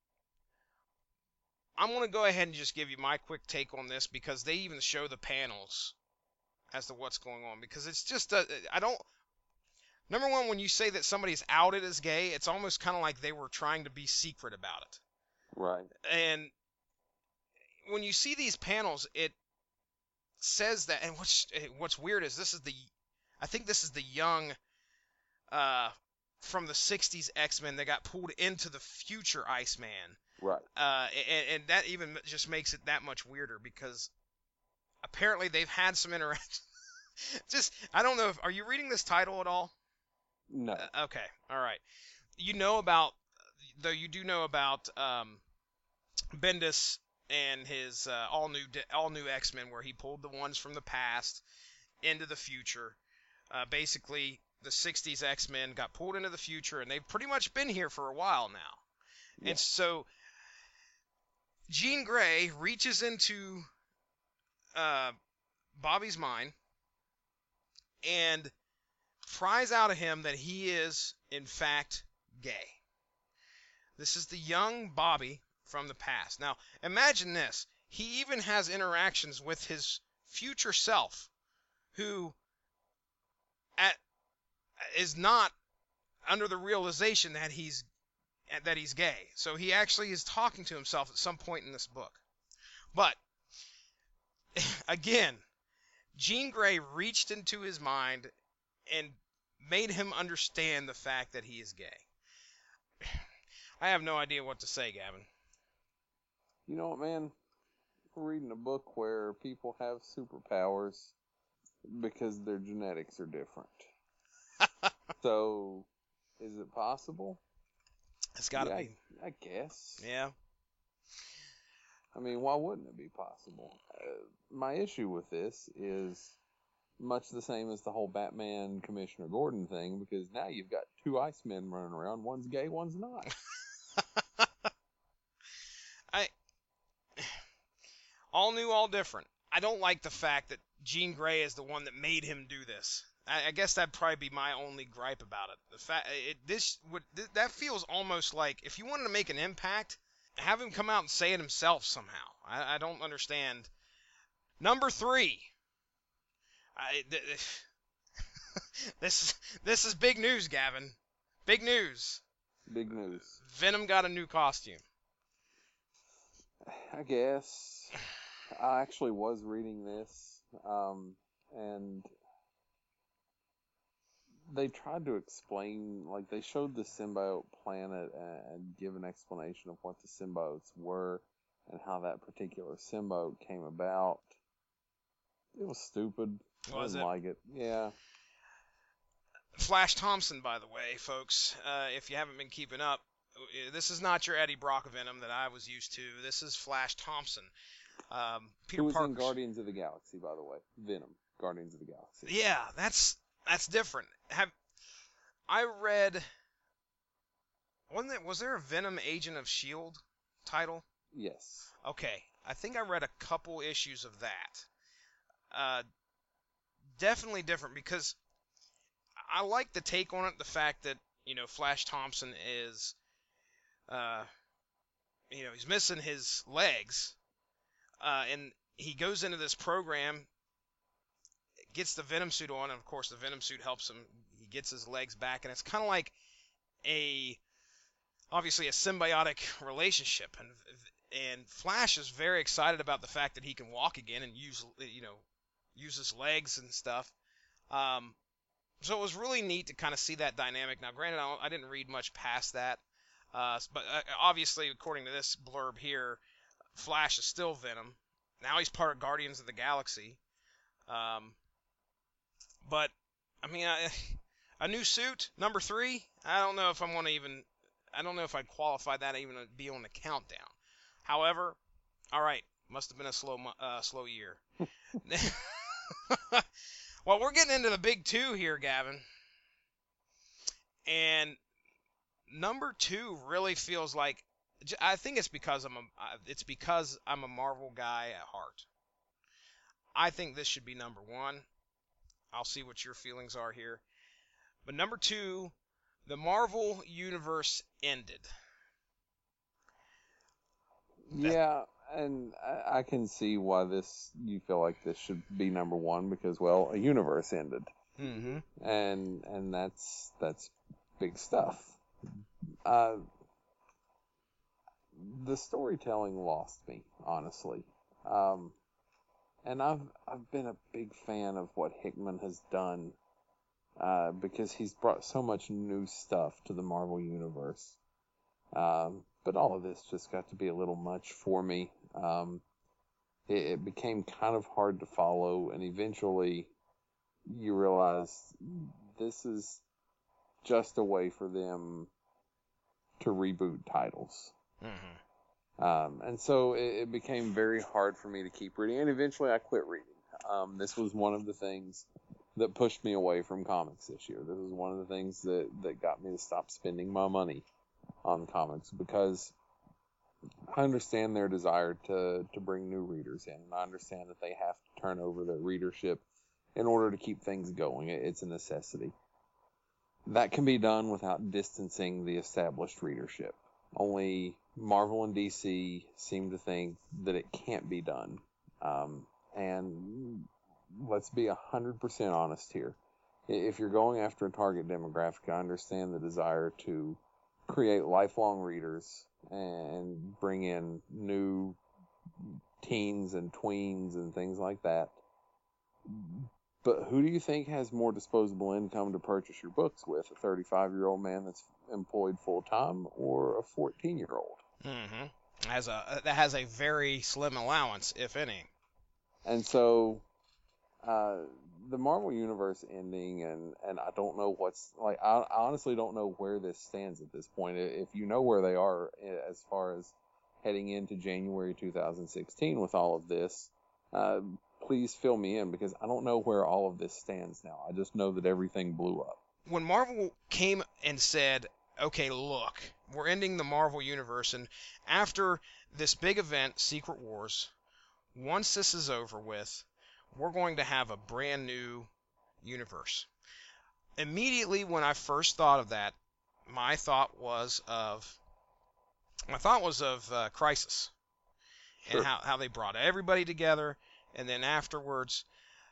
Speaker 2: I'm going to go ahead and just give you my quick take on this because they even show the panels as to what's going on. Because it's just, a, I don't, number one, when you say that somebody's outed as gay, it's almost kind of like they were trying to be secret about it.
Speaker 3: Right.
Speaker 2: And when you see these panels, it says that, and what's what's weird is this is the, I think this is the young, uh, from the sixties X-Men that got pulled into the future Iceman.
Speaker 3: Right.
Speaker 2: Uh, and, and that even just makes it that much weirder because apparently they've had some interaction. Just, I don't know if, are you reading this title at all?
Speaker 3: No.
Speaker 2: Uh, okay, all right. You know about, though you do know about um, Bendis and his uh, all new all new X-Men, where he pulled the ones from the past into the future. Uh, basically, the sixties X-Men got pulled into the future, and they've pretty much been here for a while now. Yeah. And so, Jean Grey reaches into uh, Bobby's mind and pries out of him that he is, in fact, gay. This is the young Bobby from the past. Now, imagine this. He even has interactions with his future self, who at, is not under the realization that he's that he's gay. So he actually is talking to himself at some point in this book. But, again, Jean Grey reached into his mind and made him understand the fact that he is gay. I have no idea what to say, Gavin.
Speaker 3: You know what, man? We're reading a book where people have superpowers because their genetics are different. So, is it possible?
Speaker 2: It's got to
Speaker 3: yeah,
Speaker 2: be.
Speaker 3: I, I guess.
Speaker 2: Yeah.
Speaker 3: I mean, why wouldn't it be possible? Uh, my issue with this is much the same as the whole Batman Commissioner Gordon thing, because now you've got two Icemen running around. One's gay, one's not.
Speaker 2: I all new, all different. I don't like the fact that Jean Grey is the one that made him do this. I, I guess that'd probably be my only gripe about it. The fact it this would th- that feels almost like if you wanted to make an impact, have him come out and say it himself somehow. I, I don't understand. Number three. I, th- this this is big news, Gavin. Big news.
Speaker 3: Big news.
Speaker 2: Venom got a new costume.
Speaker 3: I guess. I actually was reading this, um, and they tried to explain, like, they showed the symbiote planet and, and give an explanation of what the symbiotes were and how that particular symbiote came about. It was stupid.
Speaker 2: Was
Speaker 3: I didn't
Speaker 2: it?
Speaker 3: like it. Yeah.
Speaker 2: Flash Thompson, by the way, folks, uh, if you haven't been keeping up, this is not your Eddie Brock Venom that I was used to. This is Flash Thompson. Um, Peter
Speaker 3: Who was
Speaker 2: Parker's...
Speaker 3: in Guardians of the Galaxy, by the way. Venom. Guardians of the Galaxy.
Speaker 2: Yeah, that's that's different. Have I read... Wasn't there, was there a Venom Agent of S H I E L D title?
Speaker 3: Yes.
Speaker 2: Okay, I think I read a couple issues of that. Uh, definitely different because I like the take on it, the fact that, you know, Flash Thompson is, uh, you know, he's missing his legs, uh, and he goes into this program, gets the Venom suit on, and of course the Venom suit helps him. He gets his legs back, and it's kind of like a, obviously a symbiotic relationship, and and Flash is very excited about the fact that he can walk again and use, you know, use his legs and stuff. Um, so it was really neat to kind of see that dynamic. Now, granted, I, I didn't read much past that, uh, but uh, obviously, according to this blurb here, Flash is still Venom. Now he's part of Guardians of the Galaxy. Um, but, I mean, I, a new suit, number three, I don't know if I want to even, I don't know if I'd qualify that even to be on the countdown. However, all right, must have been a slow, uh, slow year. Well, we're getting into the big two here, Gavin. And number two really feels like, I think it's because I'm a, it's because I'm a Marvel guy at heart. I think this should be number one. I'll see what your feelings are here. But number two, the Marvel Universe ended.
Speaker 3: Yeah, and I, I can see why this, you feel like this should be number one, because, well, a universe ended.
Speaker 2: Mm-hmm.
Speaker 3: And, and that's, that's big stuff. Uh, the storytelling lost me, honestly. Um, and I've I've been a big fan of what Hickman has done, uh, because he's brought so much new stuff to the Marvel Universe. Um, but all of this just got to be a little much for me. Um, it, it became kind of hard to follow, and eventually you realize this is just a way for them to reboot titles.
Speaker 2: Mm-hmm.
Speaker 3: Um, and so it, it became very hard for me to keep reading, and eventually I quit reading. Um, this was one of the things that pushed me away from comics this year. This was one of the things that, that got me to stop spending my money on comics, because I understand their desire to, to bring new readers in, and I understand that they have to turn over their readership in order to keep things going. It's a necessity. That can be done without distancing the established readership. Only Marvel and D C seem to think that it can't be done. Um, and let's be one hundred percent honest here. If you're going after a target demographic, I understand the desire to create lifelong readers and bring in new teens and tweens and things like that. But who do you think has more disposable income to purchase your books with? A thirty-five-year-old man that's employed full-time, or a fourteen-year-old?
Speaker 2: Mm-hmm. Has a, that has a very slim allowance, if any.
Speaker 3: And so, uh, the Marvel Universe ending, and, and I don't know what's, like, I, I honestly don't know where this stands at this point. If you know where they are as far as heading into January two thousand sixteen with all of this, uh, please fill me in, because I don't know where all of this stands now. I just know that everything blew up.
Speaker 2: When Marvel came and said, okay, look, we're ending the Marvel Universe, and after this big event, Secret Wars, once this is over with, we're going to have a brand new universe. Immediately when I first thought of that, my thought was of, my thought was of uh, Crisis. Sure. And how, how they brought everybody together, and then afterwards,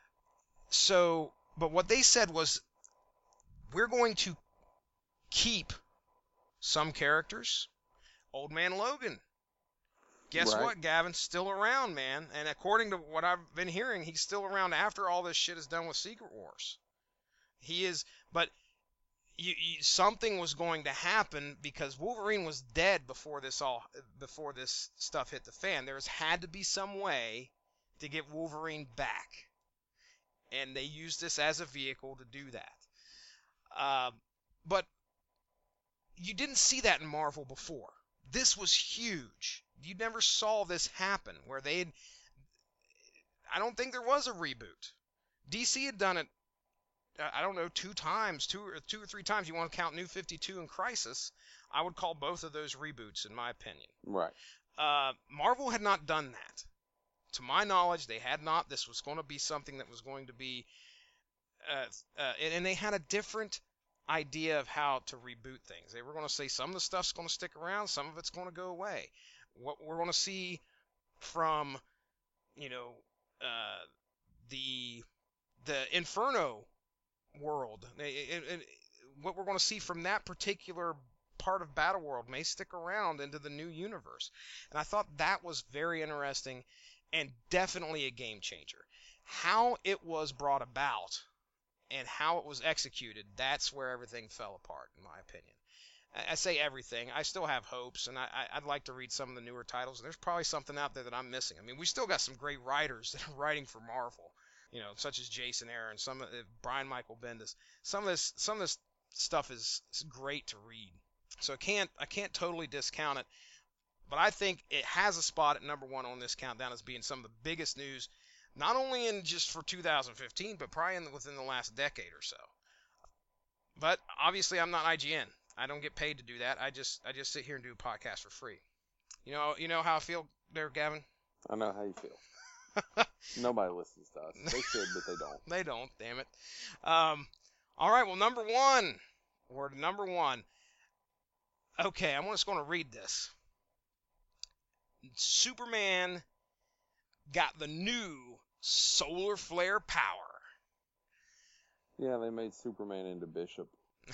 Speaker 2: so, but what they said was, we're going to keep some characters. Old Man Logan. Guess
Speaker 3: right.
Speaker 2: what, Gavin? Still around, man. And according to what I've been hearing, he's still around after all this shit is done with Secret Wars. He is, but you, you, something was going to happen, because Wolverine was dead before this all, before this stuff hit the fan. There's had to be some way to get Wolverine back, and they used this as a vehicle to do that. Uh, but you didn't see that in Marvel before. This was huge. You never saw this happen, where they had, I don't think there was a reboot. D C had done it, I don't know, two times, two or two or three times. You want to count New fifty-two and Crisis? I would call both of those reboots, in my opinion.
Speaker 3: Right.
Speaker 2: Uh, Marvel had not done that. To my knowledge, they had not. This was going to be something that was going to be, uh, uh, and, and they had a different idea of how to reboot things. They were going to say some of the stuff's going to stick around, some of it's going to go away. What we're going to see from, you know, uh, the the Inferno world, and, and what we're going to see from that particular part of Battleworld may stick around into the new universe. And I thought that was very interesting and definitely a game changer. How it was brought about and how it was executed, that's where everything fell apart, in my opinion. I say everything. I still have hopes, and I, I'd like to read some of the newer titles. And there's probably something out there that I'm missing. I mean, we still got some great writers that are writing for Marvel, you know, such as Jason Aaron, some of uh, Brian Michael Bendis. Some of this, some of this stuff is, is great to read. So I can't, I can't totally discount it. But I think it has a spot at number one on this countdown as being some of the biggest news, not only in just for two thousand fifteen, but probably in, within the last decade or so. But obviously, I'm not I G N. I don't get paid to do that. I just I just sit here and do a podcast for free. You know you know how I feel there, Gavin?
Speaker 3: I know how you feel. Nobody listens to us. They should, but they don't.
Speaker 2: They don't, damn it. Um, all right, well, number one. We're to number one. Okay, I'm just going to read this. Superman got the new solar flare power.
Speaker 3: Yeah, they made Superman into Bishop.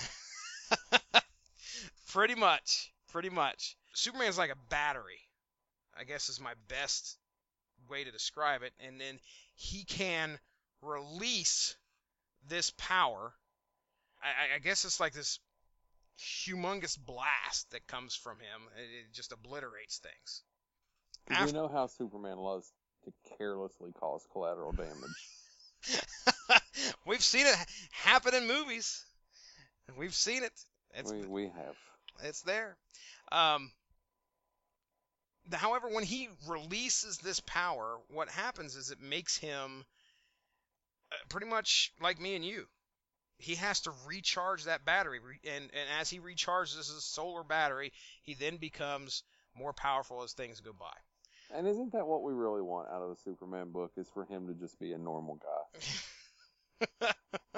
Speaker 2: Pretty much. Pretty much. Superman's like a battery, I guess, is my best way to describe it. And then he can release this power. I, I guess it's like this humongous blast that comes from him. It just obliterates things.
Speaker 3: After... We know how Superman loves to carelessly cause collateral damage.
Speaker 2: We've seen it happen in movies. We've seen it. It's,
Speaker 3: we, we have.
Speaker 2: It's there. Um, however, when he releases this power, what happens is it makes him pretty much like me and you. He has to recharge that battery, and, and as he recharges his solar battery, he then becomes more powerful as things go by.
Speaker 3: And isn't that what we really want out of a Superman book, is for him to just be a normal guy?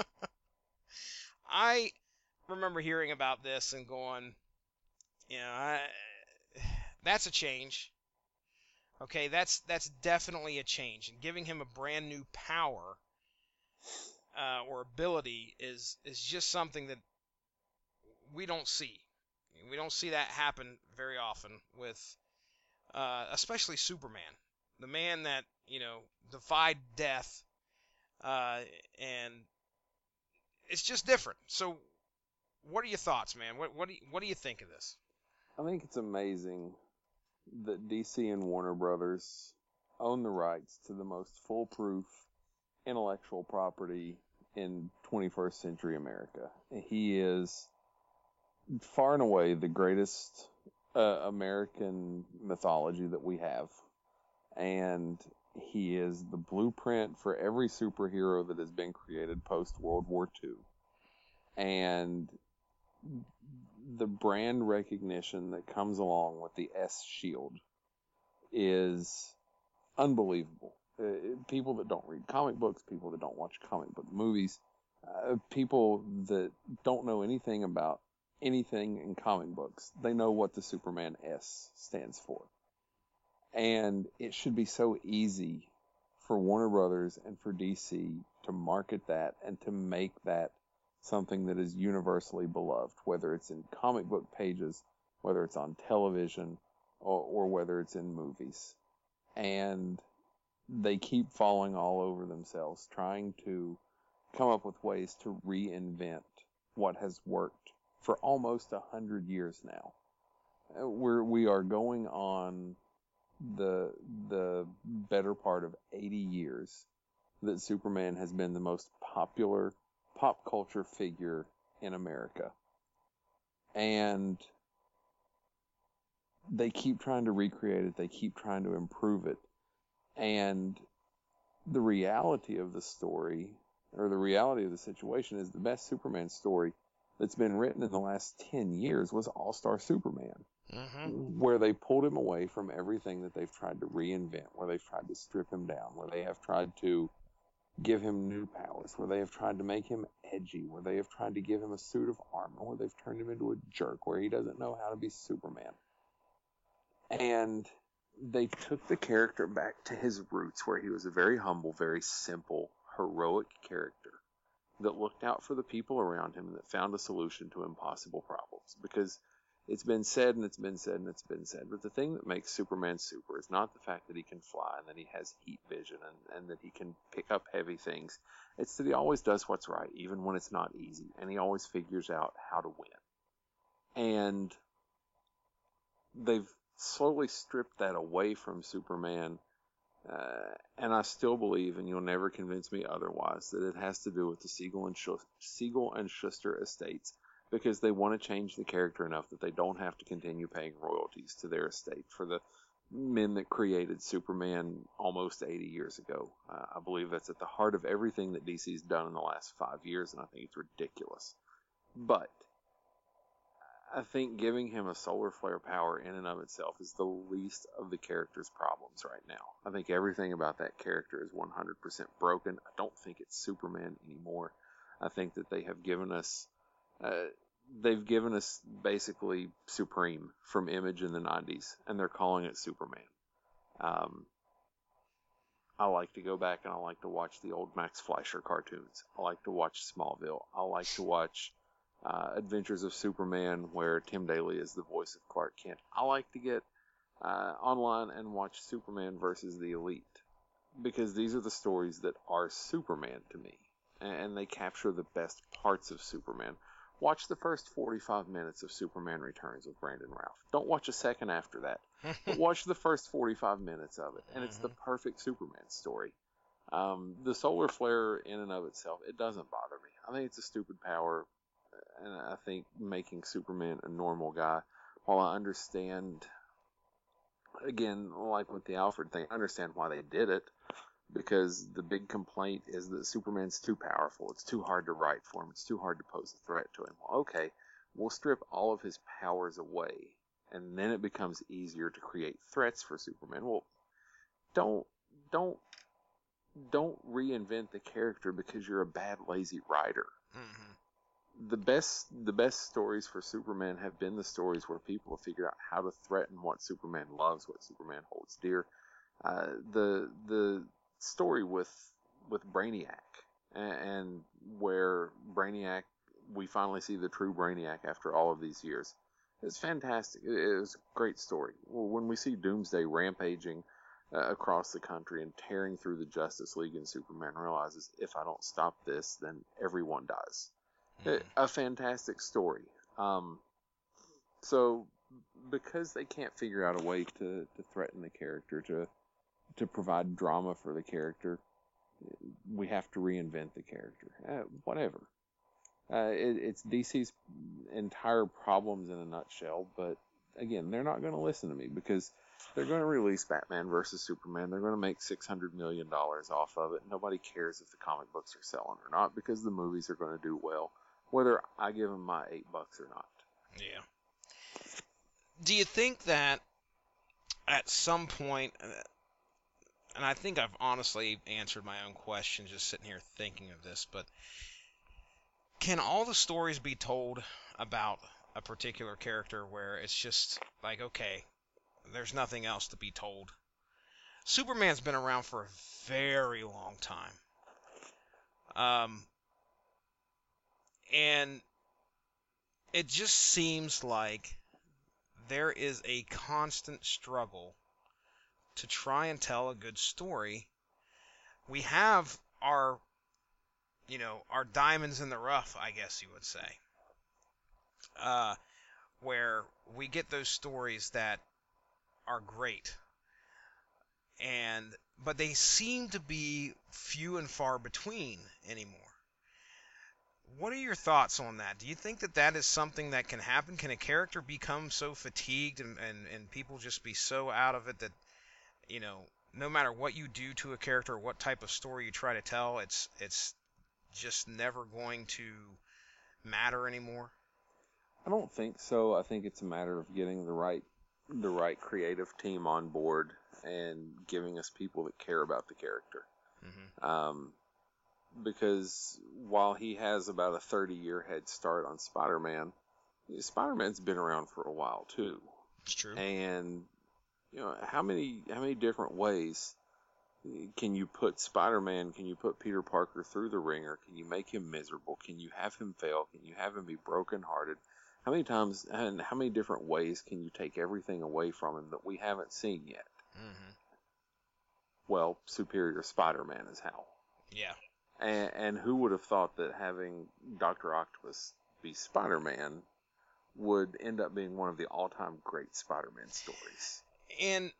Speaker 2: I remember hearing about this and going, you know, I, that's a change. Okay, that's that's definitely a change. And giving him a brand new power uh, or ability is is just something that we don't see. We don't see that happen very often with, uh, especially Superman, the man that, you know, defied death, uh, and it's just different. So, what are your thoughts, man? What what do you, what do you think of this?
Speaker 3: I think it's amazing that D C and Warner Brothers own the rights to the most foolproof intellectual property in twenty-first century America. He is far and away the greatest uh, American mythology that we have. And he is the blueprint for every superhero that has been created post-World War Two. And the brand recognition that comes along with the S Shield is unbelievable. Uh, people that don't read comic books, people that don't watch comic book movies, uh, people that don't know anything about anything in comic books, they know what the Superman S stands for. And it should be so easy for Warner Brothers and for D C to market that and to make that something that is universally beloved, whether it's in comic book pages, whether it's on television, or, or whether it's in movies. And they keep falling all over themselves, trying to come up with ways to reinvent what has worked for almost a hundred years now. We're, we are going on the the better part of eighty years that Superman has been the most popular pop culture figure in America. And they keep trying to recreate it. They keep trying to improve it. And the reality of the story, or the reality of the situation, is the best Superman story that's been written in the last ten years was All-Star Superman. Mm-hmm. Where they pulled him away from everything that they've tried to reinvent, where they've tried to strip him down, where they have tried to give him new powers, where they have tried to make him edgy, where they have tried to give him a suit of armor, where they've turned him into a jerk, where he doesn't know how to be Superman. And they took the character back to his roots, where he was a very humble, very simple, heroic character that looked out for the people around him and that found a solution to impossible problems. Because it's been said and it's been said and it's been said, but the thing that makes Superman super is not the fact that he can fly and that he has heat vision and, and that he can pick up heavy things. It's that he always does what's right, even when it's not easy, and he always figures out how to win. And they've slowly stripped that away from Superman, uh, and I still believe, and you'll never convince me otherwise, that it has to do with the Siegel and, Sch- Siegel and Schuster estates, because they want to change the character enough that they don't have to continue paying royalties to their estate for the men that created Superman almost eighty years ago. Uh, I believe that's at the heart of everything that D C's done in the last five years, and I think it's ridiculous. But I think giving him a solar flare power in and of itself is the least of the character's problems right now. I think everything about that character is one hundred percent broken. I don't think it's Superman anymore. I think that they have given us Uh, they've given us basically Supreme from Image in the nineties, and they're calling it Superman. Um, I like to go back and I like to watch the old Max Fleischer cartoons. I like to watch Smallville. I like to watch uh, Adventures of Superman, where Tim Daly is the voice of Clark Kent. I like to get uh, online and watch Superman versus the Elite, because these are the stories that are Superman to me, and they capture the best parts of Superman. Watch the first forty-five minutes of Superman Returns with Brandon Routh. Don't watch a second after that, but watch the first forty-five minutes of it, and it's the perfect Superman story. Um, the solar flare in and of itself, it doesn't bother me. I think it's a stupid power, and I think making Superman a normal guy, while I understand, again, like with the Alfred thing, I understand why they did it, because the big complaint is that Superman's too powerful. It's too hard to write for him. It's too hard to pose a threat to him. Well, okay, we'll strip all of his powers away, and then it becomes easier to create threats for Superman. Well, don't, don't, don't reinvent the character because you're a bad, lazy writer. Mm-hmm. The best, the best stories for Superman have been the stories where people have figured out how to threaten what Superman loves, what Superman holds dear. Uh, the, the, story with with Brainiac, and, and where Brainiac, we finally see the true Brainiac after all of these years. It's fantastic. It, it was a great story. When we see Doomsday rampaging uh, across the country and tearing through the Justice League, and Superman realizes, if I don't stop this, then everyone dies. Mm. A, a fantastic story. Um, so because they can't figure out a way to, to threaten the character, to to provide drama for the character, we have to reinvent the character. Uh, whatever. Uh, it, it's D C's entire problems in a nutshell, but again, they're not going to listen to me because they're going to release Batman versus Superman. They're going to make six hundred million dollars off of it. Nobody cares if the comic books are selling or not because the movies are going to do well, whether I give them my eight bucks or not.
Speaker 2: Yeah. Do you think that at some point... And I think I've honestly answered my own question just sitting here thinking of this, but can all the stories be told about a particular character where it's just like, okay, there's nothing else to be told? Superman's been around for a very long time. Um, and it just seems like there is a constant struggle to try and tell a good story. We have our, you know, our diamonds in the rough, I guess you would say, uh, where we get those stories that are great, and but they seem to be few and far between anymore. What are your thoughts on that? Do you think that that is something that can happen? Can a character become so fatigued and, and, and people just be so out of it that, you know, no matter what you do to a character or what type of story you try to tell, it's it's just never going to matter anymore?
Speaker 3: I don't think so. I think it's a matter of getting the right the right creative team on board and giving us people that care about the character. Mm-hmm. Um, because while he has about a thirty-year head start on Spider-Man, Spider-Man's been around for a while too.
Speaker 2: It's true.
Speaker 3: And you know, how many how many different ways can you put Spider-Man, can you put Peter Parker through the ringer? Can you make him miserable? Can you have him fail? Can you have him be brokenhearted? How many times and how many different ways can you take everything away from him that we haven't seen yet? Mm-hmm. Well, Superior Spider-Man is how.
Speaker 2: Yeah.
Speaker 3: And, and who would have thought that having Doctor Octopus be Spider-Man would end up being one of the all-time great Spider-Man stories?
Speaker 2: And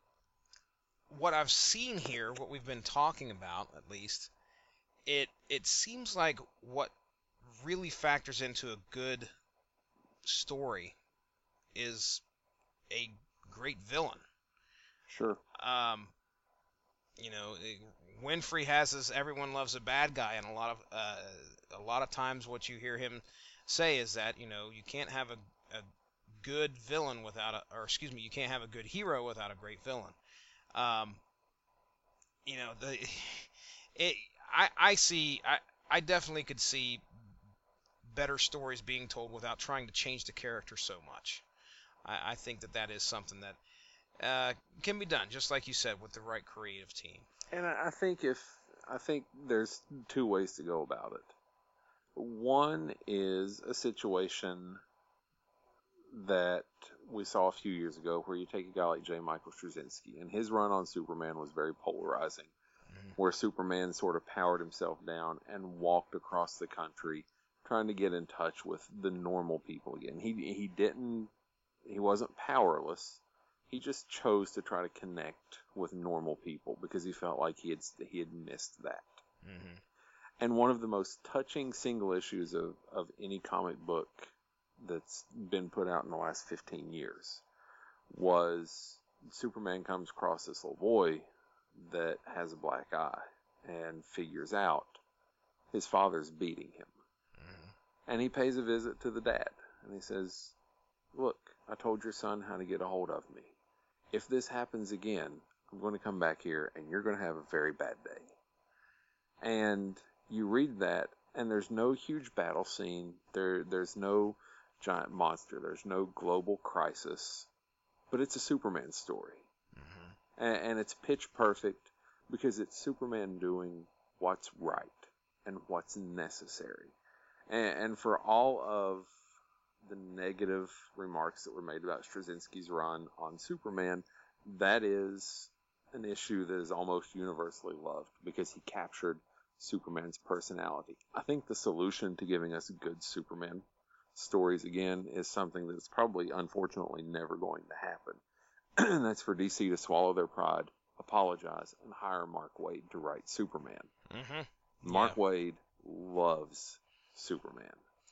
Speaker 2: what I've seen here, what we've been talking about, at least, it it seems like what really factors into a good story is a great villain.
Speaker 3: Sure.
Speaker 2: Um, you know, Winfrey has this "everyone loves a bad guy," and a lot of uh, a lot of times what you hear him say is that, you know, you can't have a, a good villain without a, or excuse me, you can't have a good hero without a great villain. Um, you know, the it I I see I I definitely could see better stories being told without trying to change the character so much. I, I think that that is something that uh, can be done, just like you said, with the right creative team.
Speaker 3: And I think if I think there's two ways to go about it. One is a situation that we saw a few years ago where you take a guy like J. Michael Straczynski, and his run on Superman was very polarizing. Mm-hmm. where Superman sort of powered himself down and walked across the country trying to get in touch with the normal people again. He he didn't, he wasn't powerless. He just chose to try to connect with normal people because he felt like he had he had missed that.
Speaker 2: Mm-hmm.
Speaker 3: And one of the most touching single issues of, of any comic book that's been put out in the last fifteen years was Superman comes across this little boy that has a black eye and figures out his father's beating him. Mm-hmm. And he pays a visit to the dad. And he says, look, I told your son how to get a hold of me. If this happens again, I'm going to come back here and you're going to have a very bad day. And you read that, and there's no huge battle scene. There, there's no giant monster. There's no global crisis. But it's a Superman story. Mm-hmm. And, and it's pitch perfect because it's Superman doing what's right and what's necessary. And, and for all of the negative remarks that were made about Straczynski's run on Superman, that is an issue that is almost universally loved because he captured Superman's personality. I think the solution to giving us good Superman stories again is something that's probably unfortunately never going to happen. And that's for D C to swallow their pride, apologize, and hire Mark Waid to write Superman. Mm-hmm. Mark yeah. Waid loves Superman.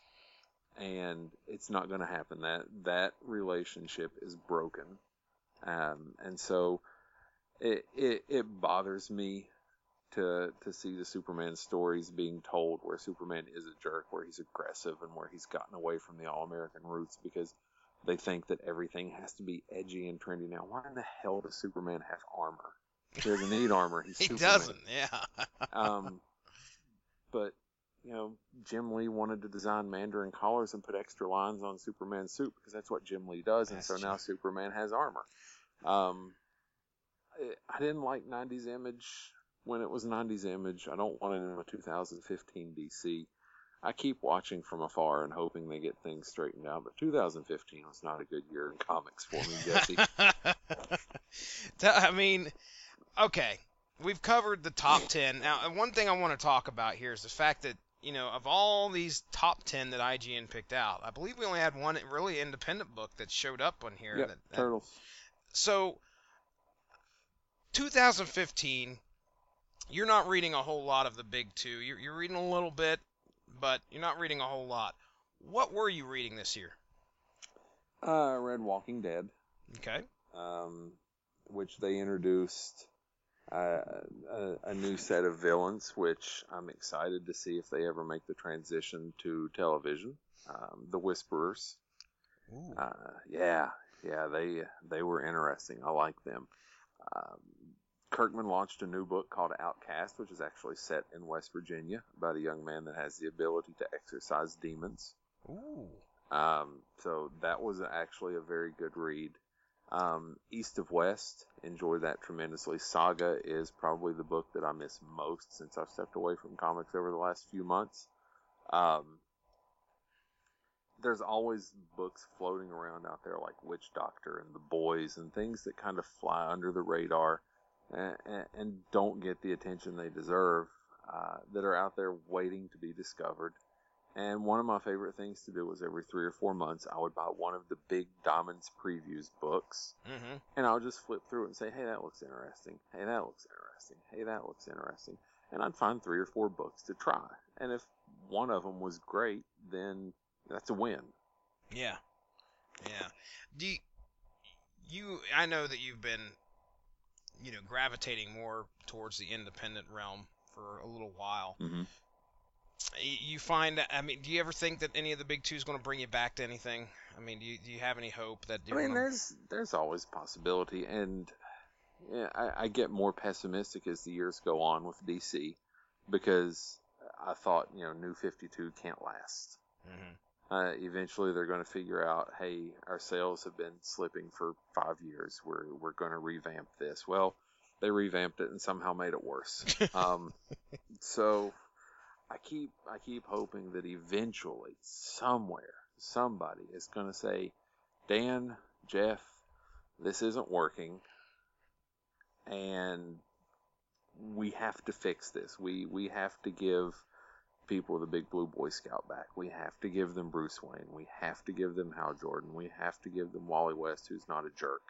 Speaker 3: And it's not going to happen. That that relationship is broken. Um, and so it, it it bothers me to to see the Superman stories being told where Superman is a jerk, where he's aggressive, and where he's gotten away from the all-American roots because they think that everything has to be edgy and trendy now. Why in the hell does Superman have armor? He doesn't need armor. He's
Speaker 2: he
Speaker 3: Superman.
Speaker 2: doesn't, yeah.
Speaker 3: um, but, you know, Jim Lee wanted to design Mandarin collars and put extra lines on Superman's suit because that's what Jim Lee does, and that's so true. Now Superman has armor. Um, I didn't like nineties Image when it was nineties Image. I don't want it in a two thousand fifteen D C. I keep watching from afar and hoping they get things straightened out, but two thousand fifteen was not a good year in comics for me, Jesse.
Speaker 2: I mean, okay, we've covered the top ten. Now, one thing I want to talk about here is the fact that, you know, of all these top ten that I G N picked out, I believe we only had one really independent book that showed up on here.
Speaker 3: Yep,
Speaker 2: that, that,
Speaker 3: Turtles.
Speaker 2: So, two thousand fifteen, you're not reading a whole lot of the big two. You're, you're reading a little bit, but you're not reading a whole lot. What were you reading this year?
Speaker 3: Uh, I read Walking Dead.
Speaker 2: Okay.
Speaker 3: Um, which they introduced uh, a, a new set of villains, which I'm excited to see if they ever make the transition to television. Um, the Whisperers.
Speaker 2: Ooh.
Speaker 3: Uh, yeah, yeah, they they were interesting. I like them. Um, Kirkman launched a new book called Outcast, which is actually set in West Virginia about a young man that has the ability to exorcise demons.
Speaker 2: Ooh.
Speaker 3: Um, so that was actually a very good read. Um, East of West, enjoyed that tremendously. Saga is probably the book that I miss most since I've stepped away from comics over the last few months. Um, there's always books floating around out there like Witch Doctor and The Boys and things that kind of fly under the radar and, and, and don't get the attention they deserve, uh, that are out there waiting to be discovered. And one of my favorite things to do was every three or four months, I would buy one of the big Diamonds Previews books, mm-hmm. and I would just flip through it and say, hey, that looks interesting. Hey, that looks interesting. Hey, that looks interesting. And I'd find three or four books to try. And if one of them was great, then that's a win.
Speaker 2: Yeah. Yeah. Do you, you I know that you've been, you know, gravitating more towards the independent realm for a little while.
Speaker 3: Mm-hmm.
Speaker 2: You find, I mean, do you ever think that any of the big two is going to bring you back to anything? I mean, do you, do you have any hope that?
Speaker 3: I mean,
Speaker 2: gonna...
Speaker 3: there's there's always possibility, and yeah, I, I get more pessimistic as the years go on with D C because I thought, you know, New fifty-two can't last. Mm-hmm. Uh, eventually, they're going to figure out, hey, our sales have been slipping for five years. We're we're going to revamp this. Well, they revamped it and somehow made it worse. um, so. I keep I keep hoping that eventually, somewhere, somebody is going to say, Dan, Jeff, this isn't working, and we have to fix this. We we have to give people the big blue Boy Scout back. We have to give them Bruce Wayne. We have to give them Hal Jordan. We have to give them Wally West, who's not a jerk.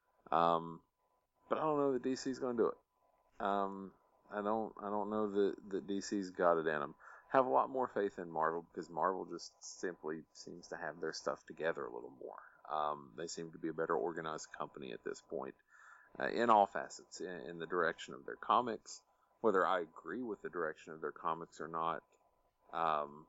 Speaker 3: Um, but I don't know that D C's going to do it. Um, I don't I don't know that, that D C's got it in them. Have a lot more faith in Marvel because Marvel just simply seems to have their stuff together a little more. Um, they seem to be a better organized company at this point uh, in all facets, in, in the direction of their comics. Whether I agree with the direction of their comics or not, um,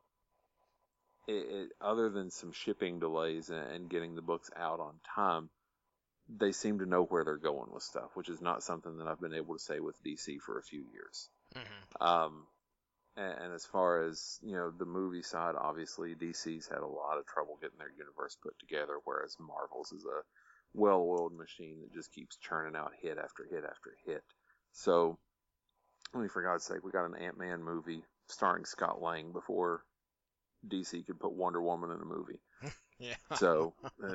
Speaker 3: it, it, other than some shipping delays and, and getting the books out on time, they seem to know where they're going with stuff, which is not something that I've been able to say with D C for a few years. Mm-hmm. Um, and, and as far as, you know, the movie side, obviously D C's had a lot of trouble getting their universe put together, whereas Marvel's is a well-oiled machine that just keeps churning out hit after hit after hit. So, I mean, for God's sake, we got an Ant-Man movie starring Scott Lang before D C could put Wonder Woman in a movie.
Speaker 2: Yeah.
Speaker 3: So, uh,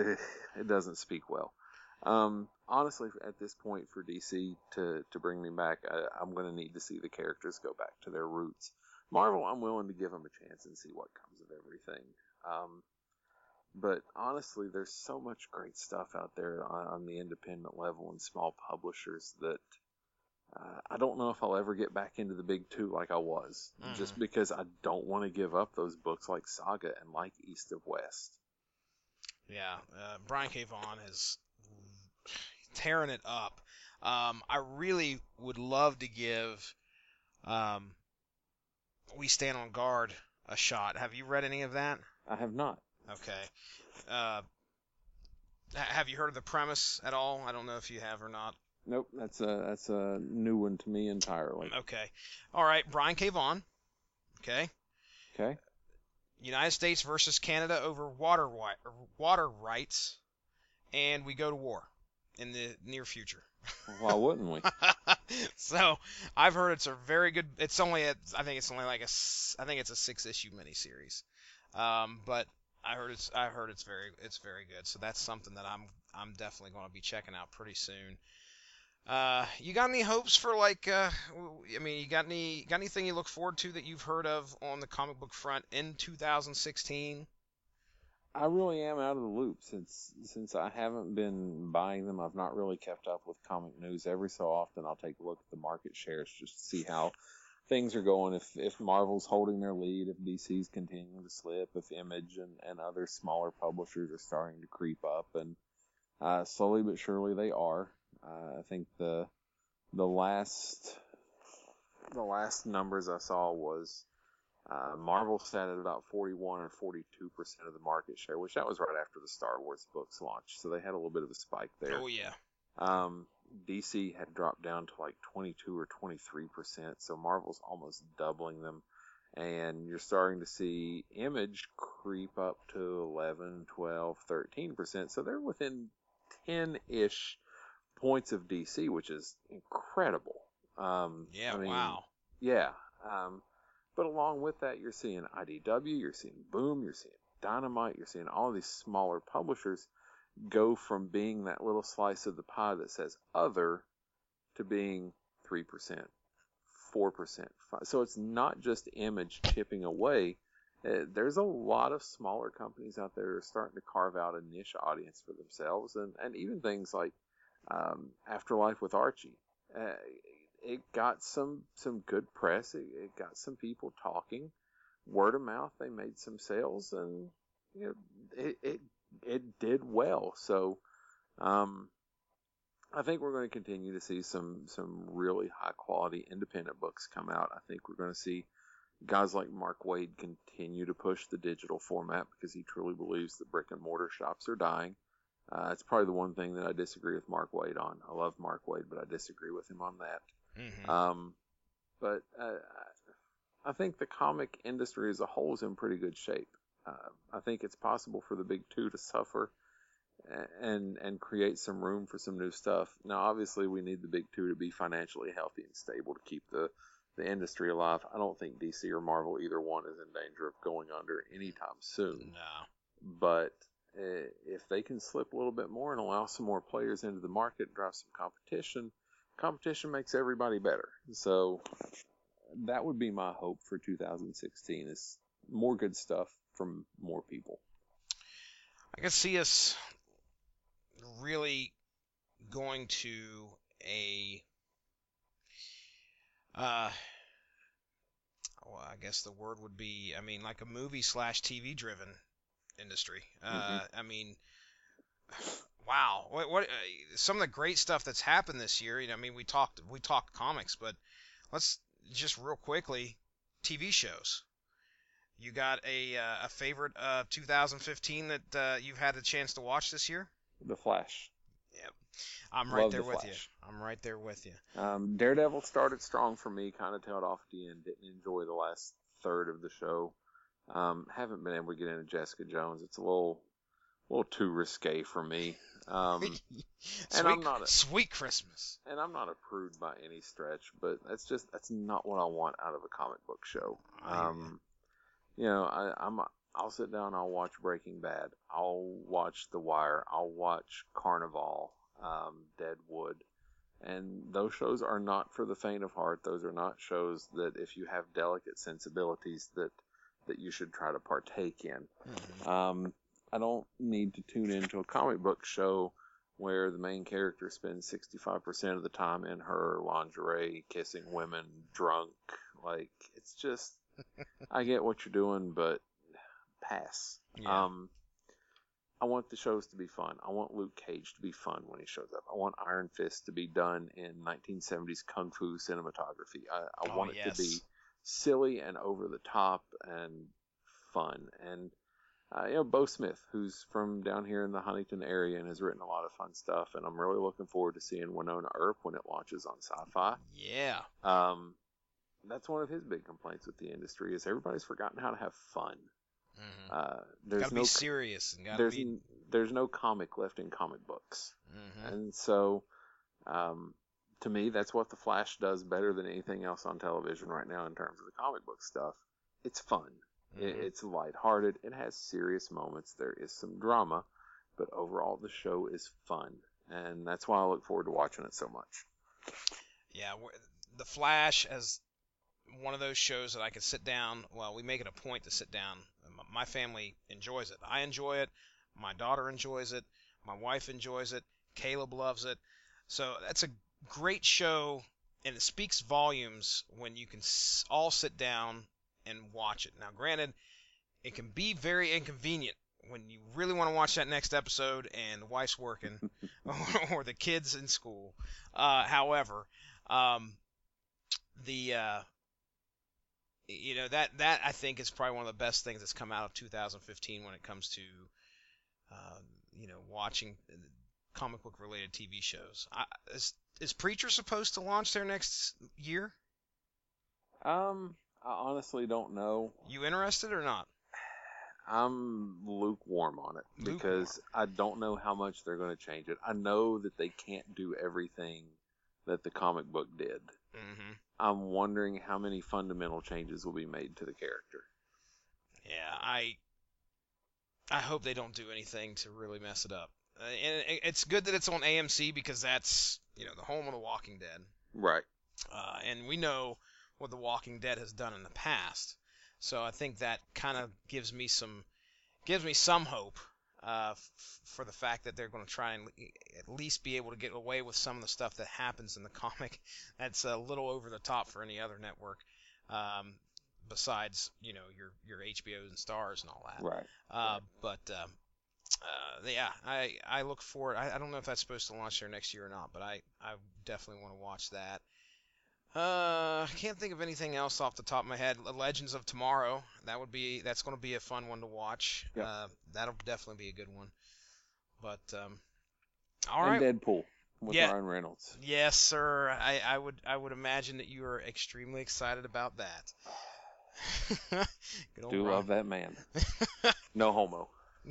Speaker 3: it doesn't speak well. Um, honestly, at this point for D C to, to bring me back, I, I'm going to need to see the characters go back to their roots. Marvel, I'm willing to give them a chance and see what comes of everything. Um, but honestly, there's so much great stuff out there on, on the independent level and small publishers that uh, I don't know if I'll ever get back into the big two like I was, mm-hmm. just because I don't want to give up those books like Saga and like East of West.
Speaker 2: Yeah, uh, Brian K. Vaughan is tearing it up. Um, I really would love to give um, We Stand on Guard a shot. Have you read any of that?
Speaker 3: I have not.
Speaker 2: Okay. Uh, have you heard of the premise at all? I don't know if you have or not.
Speaker 3: Nope, that's a that's a new one to me entirely.
Speaker 2: Okay. All right, Brian K. Vaughan. Okay.
Speaker 3: Okay.
Speaker 2: United States versus Canada over water water rights, and we go to war in the near future.
Speaker 3: Why wouldn't we?
Speaker 2: So I've heard it's a very good. It's only a, I think it's only like a I think it's a six issue miniseries, um, but I heard it's I heard it's very it's very good. So that's something that I'm I'm definitely going to be checking out pretty soon. Uh, you got any hopes for like? Uh, I mean, you got any got anything you look forward to that you've heard of on the comic book front in two thousand sixteen?
Speaker 3: I really am out of the loop since since I haven't been buying them. I've not really kept up with comic news. Every so often, I'll take a look at the market shares just to see how things are going. If if Marvel's holding their lead, if D C's continuing to slip, if Image and, and other smaller publishers are starting to creep up, and uh, slowly but surely they are. Uh, I think the the last the last numbers I saw was uh, Marvel sat at about forty-one or forty-two percent of the market share, which that was right after the Star Wars books launched, so they had a little bit of a spike there.
Speaker 2: Oh yeah.
Speaker 3: Um, D C had dropped down to like twenty-two or twenty-three percent, so Marvel's almost doubling them, and you're starting to see Image creep up to eleven, twelve, thirteen percent, so they're within ten-ish points of D C, which is incredible. Um,
Speaker 2: yeah,
Speaker 3: I mean,
Speaker 2: wow.
Speaker 3: Yeah. Um, but along with that, you're seeing I D W, you're seeing Boom, you're seeing Dynamite, you're seeing all these smaller publishers go from being that little slice of the pie that says other to being three percent, four percent. So it's not just Image chipping away. Uh, there's a lot of smaller companies out there that are starting to carve out a niche audience for themselves, and, and even things like Um, Afterlife with Archie. Uh, it got some, some good press. It, it got some people talking. Word of mouth, they made some sales, and you know, it it, it did well. So um, I think we're going to continue to see some, some really high quality independent books come out. I think we're going to see guys like Mark Waid continue to push the digital format because he truly believes that brick and mortar shops are dying. Uh, it's probably the one thing that I disagree with Mark Waid on. I love Mark Waid, but I disagree with him on that. Mm-hmm. Um, but uh, I think the comic industry as a whole is in pretty good shape. Uh, I think it's possible for the big two to suffer and and create some room for some new stuff. Now, obviously, we need the big two to be financially healthy and stable to keep the, the industry alive. I don't think D C or Marvel, either one, is in danger of going under anytime soon.
Speaker 2: No.
Speaker 3: But if they can slip a little bit more and allow some more players into the market, drive some competition, competition makes everybody better. So that would be my hope for two thousand sixteen is more good stuff from more people.
Speaker 2: I can see us really going to a, uh, well, I guess the word would be, I mean, like a movie slash T V driven industry. Uh,
Speaker 3: Mm-hmm.
Speaker 2: I mean, wow, what, what uh, some of the great stuff that's happened this year. You know, I mean, we talked we talked comics, but let's just real quickly, T V shows. You got a uh, a favorite uh, two thousand fifteen that uh, you've had a chance to watch this year?
Speaker 3: The Flash.
Speaker 2: Yep, I'm right
Speaker 3: Love
Speaker 2: there
Speaker 3: The
Speaker 2: with
Speaker 3: Flash.
Speaker 2: you. I'm right there with you.
Speaker 3: Um, Daredevil started strong for me, kind of tailed off at the end. Didn't enjoy the last third of the show. Um, haven't been able to get into Jessica Jones. It's a little, little too risque for me. Um,
Speaker 2: sweet,
Speaker 3: and I'm not a,
Speaker 2: sweet Christmas.
Speaker 3: and I'm not a prude by any stretch, but that's just that's not what I want out of a comic book show. Um, you know, I, I'm I'll sit down, I'll watch Breaking Bad, I'll watch The Wire, I'll watch Carnival, um, Deadwood, and those shows are not for the faint of heart. Those are not shows that if you have delicate sensibilities that that you should try to partake in.
Speaker 2: Mm-hmm.
Speaker 3: Um, I don't need to tune into a comic book show where the main character spends sixty-five percent of the time in her lingerie, kissing women, drunk. Like, it's just, I get what you're doing, but pass.
Speaker 2: Yeah.
Speaker 3: Um, I want the shows to be fun. I want Luke Cage to be fun when he shows up. I want Iron Fist to be done in nineteen seventies kung fu cinematography. I, I
Speaker 2: Oh,
Speaker 3: want it
Speaker 2: yes.
Speaker 3: to be silly and over the top and fun. And uh, you know, Bo Smith, who's from down here in the Huntington area and has written a lot of fun stuff. And I'm really looking forward to seeing Winona Earp when it launches on Sci-Fi.
Speaker 2: Yeah.
Speaker 3: Um, that's one of his big complaints with the industry is everybody's forgotten how to have fun.
Speaker 2: Mm-hmm.
Speaker 3: Uh, there's
Speaker 2: Gotta
Speaker 3: no
Speaker 2: be serious and gotta
Speaker 3: there's
Speaker 2: be.
Speaker 3: n- there's no comic left in comic books,
Speaker 2: Mm-hmm.
Speaker 3: and so um, to me, that's what the Flash does better than anything else on television right now in terms of the comic book stuff. It's fun. It,
Speaker 2: Mm-hmm.
Speaker 3: it's lighthearted. It has serious moments. There is some drama, but overall, the show is fun, and that's why I look forward to watching it so much.
Speaker 2: Yeah, we're- the Flash as one of those shows that I could sit down. Well, we make it a point to sit down. M- My family enjoys it. I enjoy it. My daughter enjoys it. My wife enjoys it. Caleb loves it. So that's a great show, and it speaks volumes when you can s- all sit down and watch it. Now, granted, it can be very inconvenient when you really want to watch that next episode and the wife's working or the kids in school. Uh, however, um, the uh, you know that that I think is probably one of the best things that's come out of two thousand fifteen when it comes to uh, you know watching comic book related T V shows. I, is, is Preacher supposed to launch their next year?
Speaker 3: Um, I honestly don't know.
Speaker 2: You interested or not?
Speaker 3: I'm lukewarm on it
Speaker 2: Lukewarm.
Speaker 3: because I don't know how much they're going to change it. I know that they can't do everything that the comic book did.
Speaker 2: Mm-hmm.
Speaker 3: I'm wondering how many fundamental changes will be made to the character.
Speaker 2: Yeah, I I hope they don't do anything to really mess it up. Uh, and it, it's good that it's on A M C because that's you know the home of The Walking Dead.
Speaker 3: Right.
Speaker 2: Uh, and we know what The Walking Dead has done in the past, so I think that kind of gives me some gives me some hope uh, f- for the fact that they're going to try and le- at least be able to get away with some of the stuff that happens in the comic. That's a little over the top for any other network, um, besides you know your your H B Os and Stars and all that.
Speaker 3: Right.
Speaker 2: Uh,
Speaker 3: right.
Speaker 2: But uh, uh, yeah, I I look forward. I, I don't know if that's supposed to launch there next year or not, but I I definitely want to watch that. Uh, I can't think of anything else off the top of my head. Legends of Tomorrow. That would be. That's going to be a fun one to watch.
Speaker 3: Yep.
Speaker 2: Uh, that'll definitely be a good one. But um, all
Speaker 3: and
Speaker 2: right.
Speaker 3: Deadpool with
Speaker 2: Yeah.
Speaker 3: Ryan Reynolds.
Speaker 2: Yes, sir. I, I would I would imagine that you are extremely excited about that. Good old
Speaker 3: Do
Speaker 2: Ryan.
Speaker 3: love that man. No homo.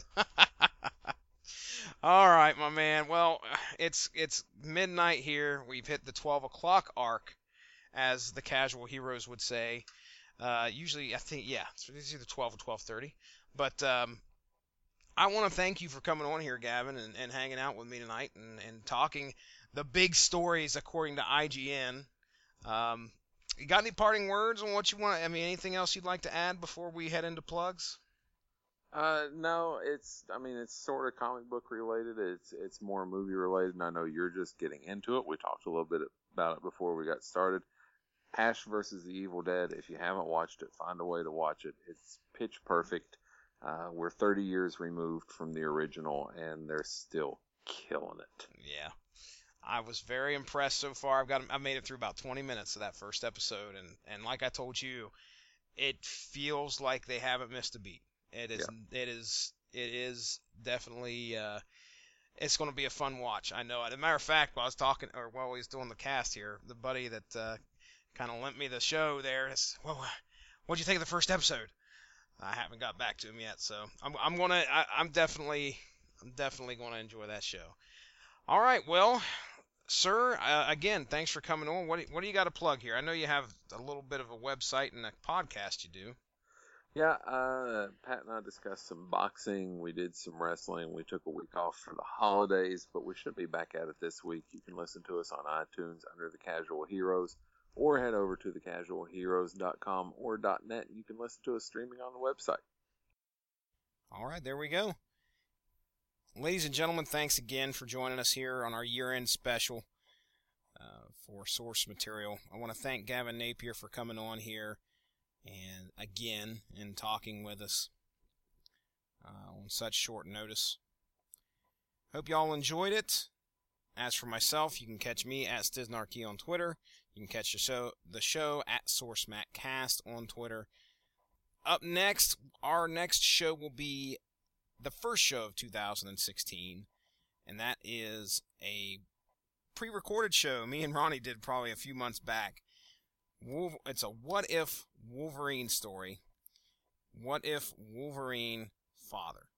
Speaker 2: All right, my man. Well, it's it's midnight here. We've hit the twelve o'clock arc, as the casual heroes would say. Uh, usually, I think, yeah, it's either twelve or twelve thirty. But um, I want to thank you for coming on here, Gavin, and, and hanging out with me tonight and, and talking the big stories according to I G N. Um, you got any parting words on what you want? I mean, anything else you'd like to add before we head into plugs?
Speaker 3: Uh, no, it's, I mean, it's sort of comic book related. It's, it's more movie related, and I know you're just getting into it. We talked a little bit about it before we got started. Ash versus the Evil Dead. If you haven't watched it, find a way to watch it. It's pitch perfect. Uh, we're thirty years removed from the original, and they're still killing it.
Speaker 2: Yeah. I was very impressed so far. I've got, I made it through about twenty minutes of that first episode, and, and like I told you, it feels like they haven't missed a beat. It is, yeah. it is, it is definitely, uh, it's going to be a fun watch. I know. As a matter of fact, while I was talking, or while we was doing the cast here, the buddy that uh, kind of lent me the show there, is, well, what'd you think of the first episode? I haven't got back to him yet, so I'm, I'm gonna, I, I'm definitely, I'm definitely gonna enjoy that show. All right, well, sir, uh, again, thanks for coming on. What, do, what do you got to plug here? I know you have a little bit of a website and a podcast you do.
Speaker 3: Yeah, uh, Pat and I discussed some boxing. We did some wrestling. We took a week off for the holidays, but we should be back at it this week. You can listen to us on iTunes under The Casual Heroes, or head over to the casual heroes dot com or .net, and you can listen to us streaming on the website.
Speaker 2: All right, there we go. Ladies and gentlemen, thanks again for joining us here on our year-end special uh, for Source Material. I want to thank Gavin Napier for coming on here and again and talking with us uh, on such short notice. Hope y'all enjoyed it. As for myself, you can catch me at Stiznarkey on Twitter. You can catch the show, the show at SourceMacCast on Twitter. Up next, our next show will be the first show of two thousand sixteen, and that is a pre-recorded show me and Ronnie did probably a few months back. It's a what-if Wolverine story. What if Wolverine father?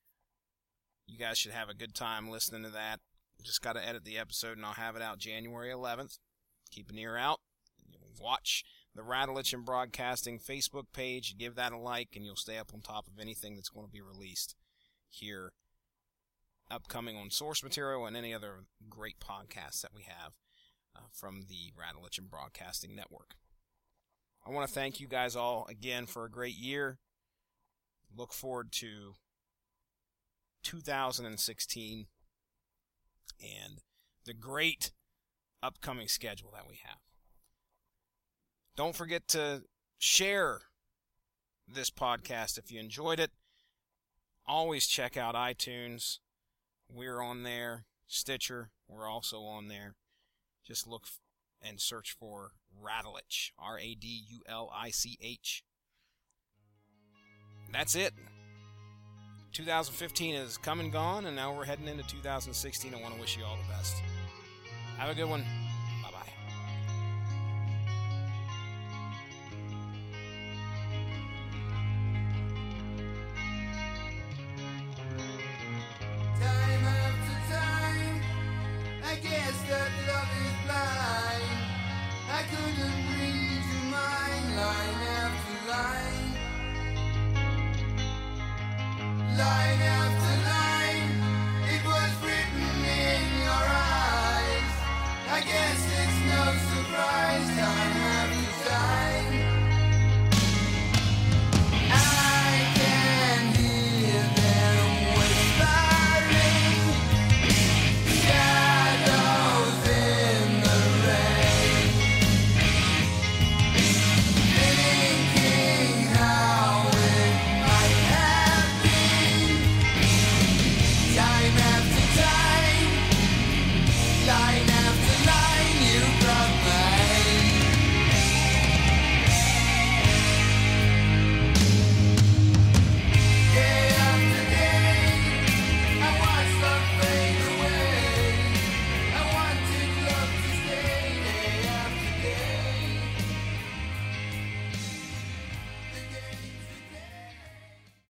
Speaker 2: You guys should have a good time listening to that. Just got to edit the episode, and I'll have it out January eleventh. Keep an ear out. Watch the Radulich and Broadcasting Facebook page. Give that a like, and you'll stay up on top of anything that's going to be released here upcoming on Source Material and any other great podcasts that we have uh, from the Radulich and Broadcasting Network. I want to thank you guys all again for a great year. Look forward to two thousand sixteen and the great upcoming schedule that we have. Don't forget to share this podcast if you enjoyed it. Always check out iTunes. We're on there. Stitcher, we're also on there. Just look and search for Radulich, R A D U L I C H. That's it. two thousand fifteen is come and gone, and now we're heading into two thousand sixteen. I want to wish you all the best. Have a good one.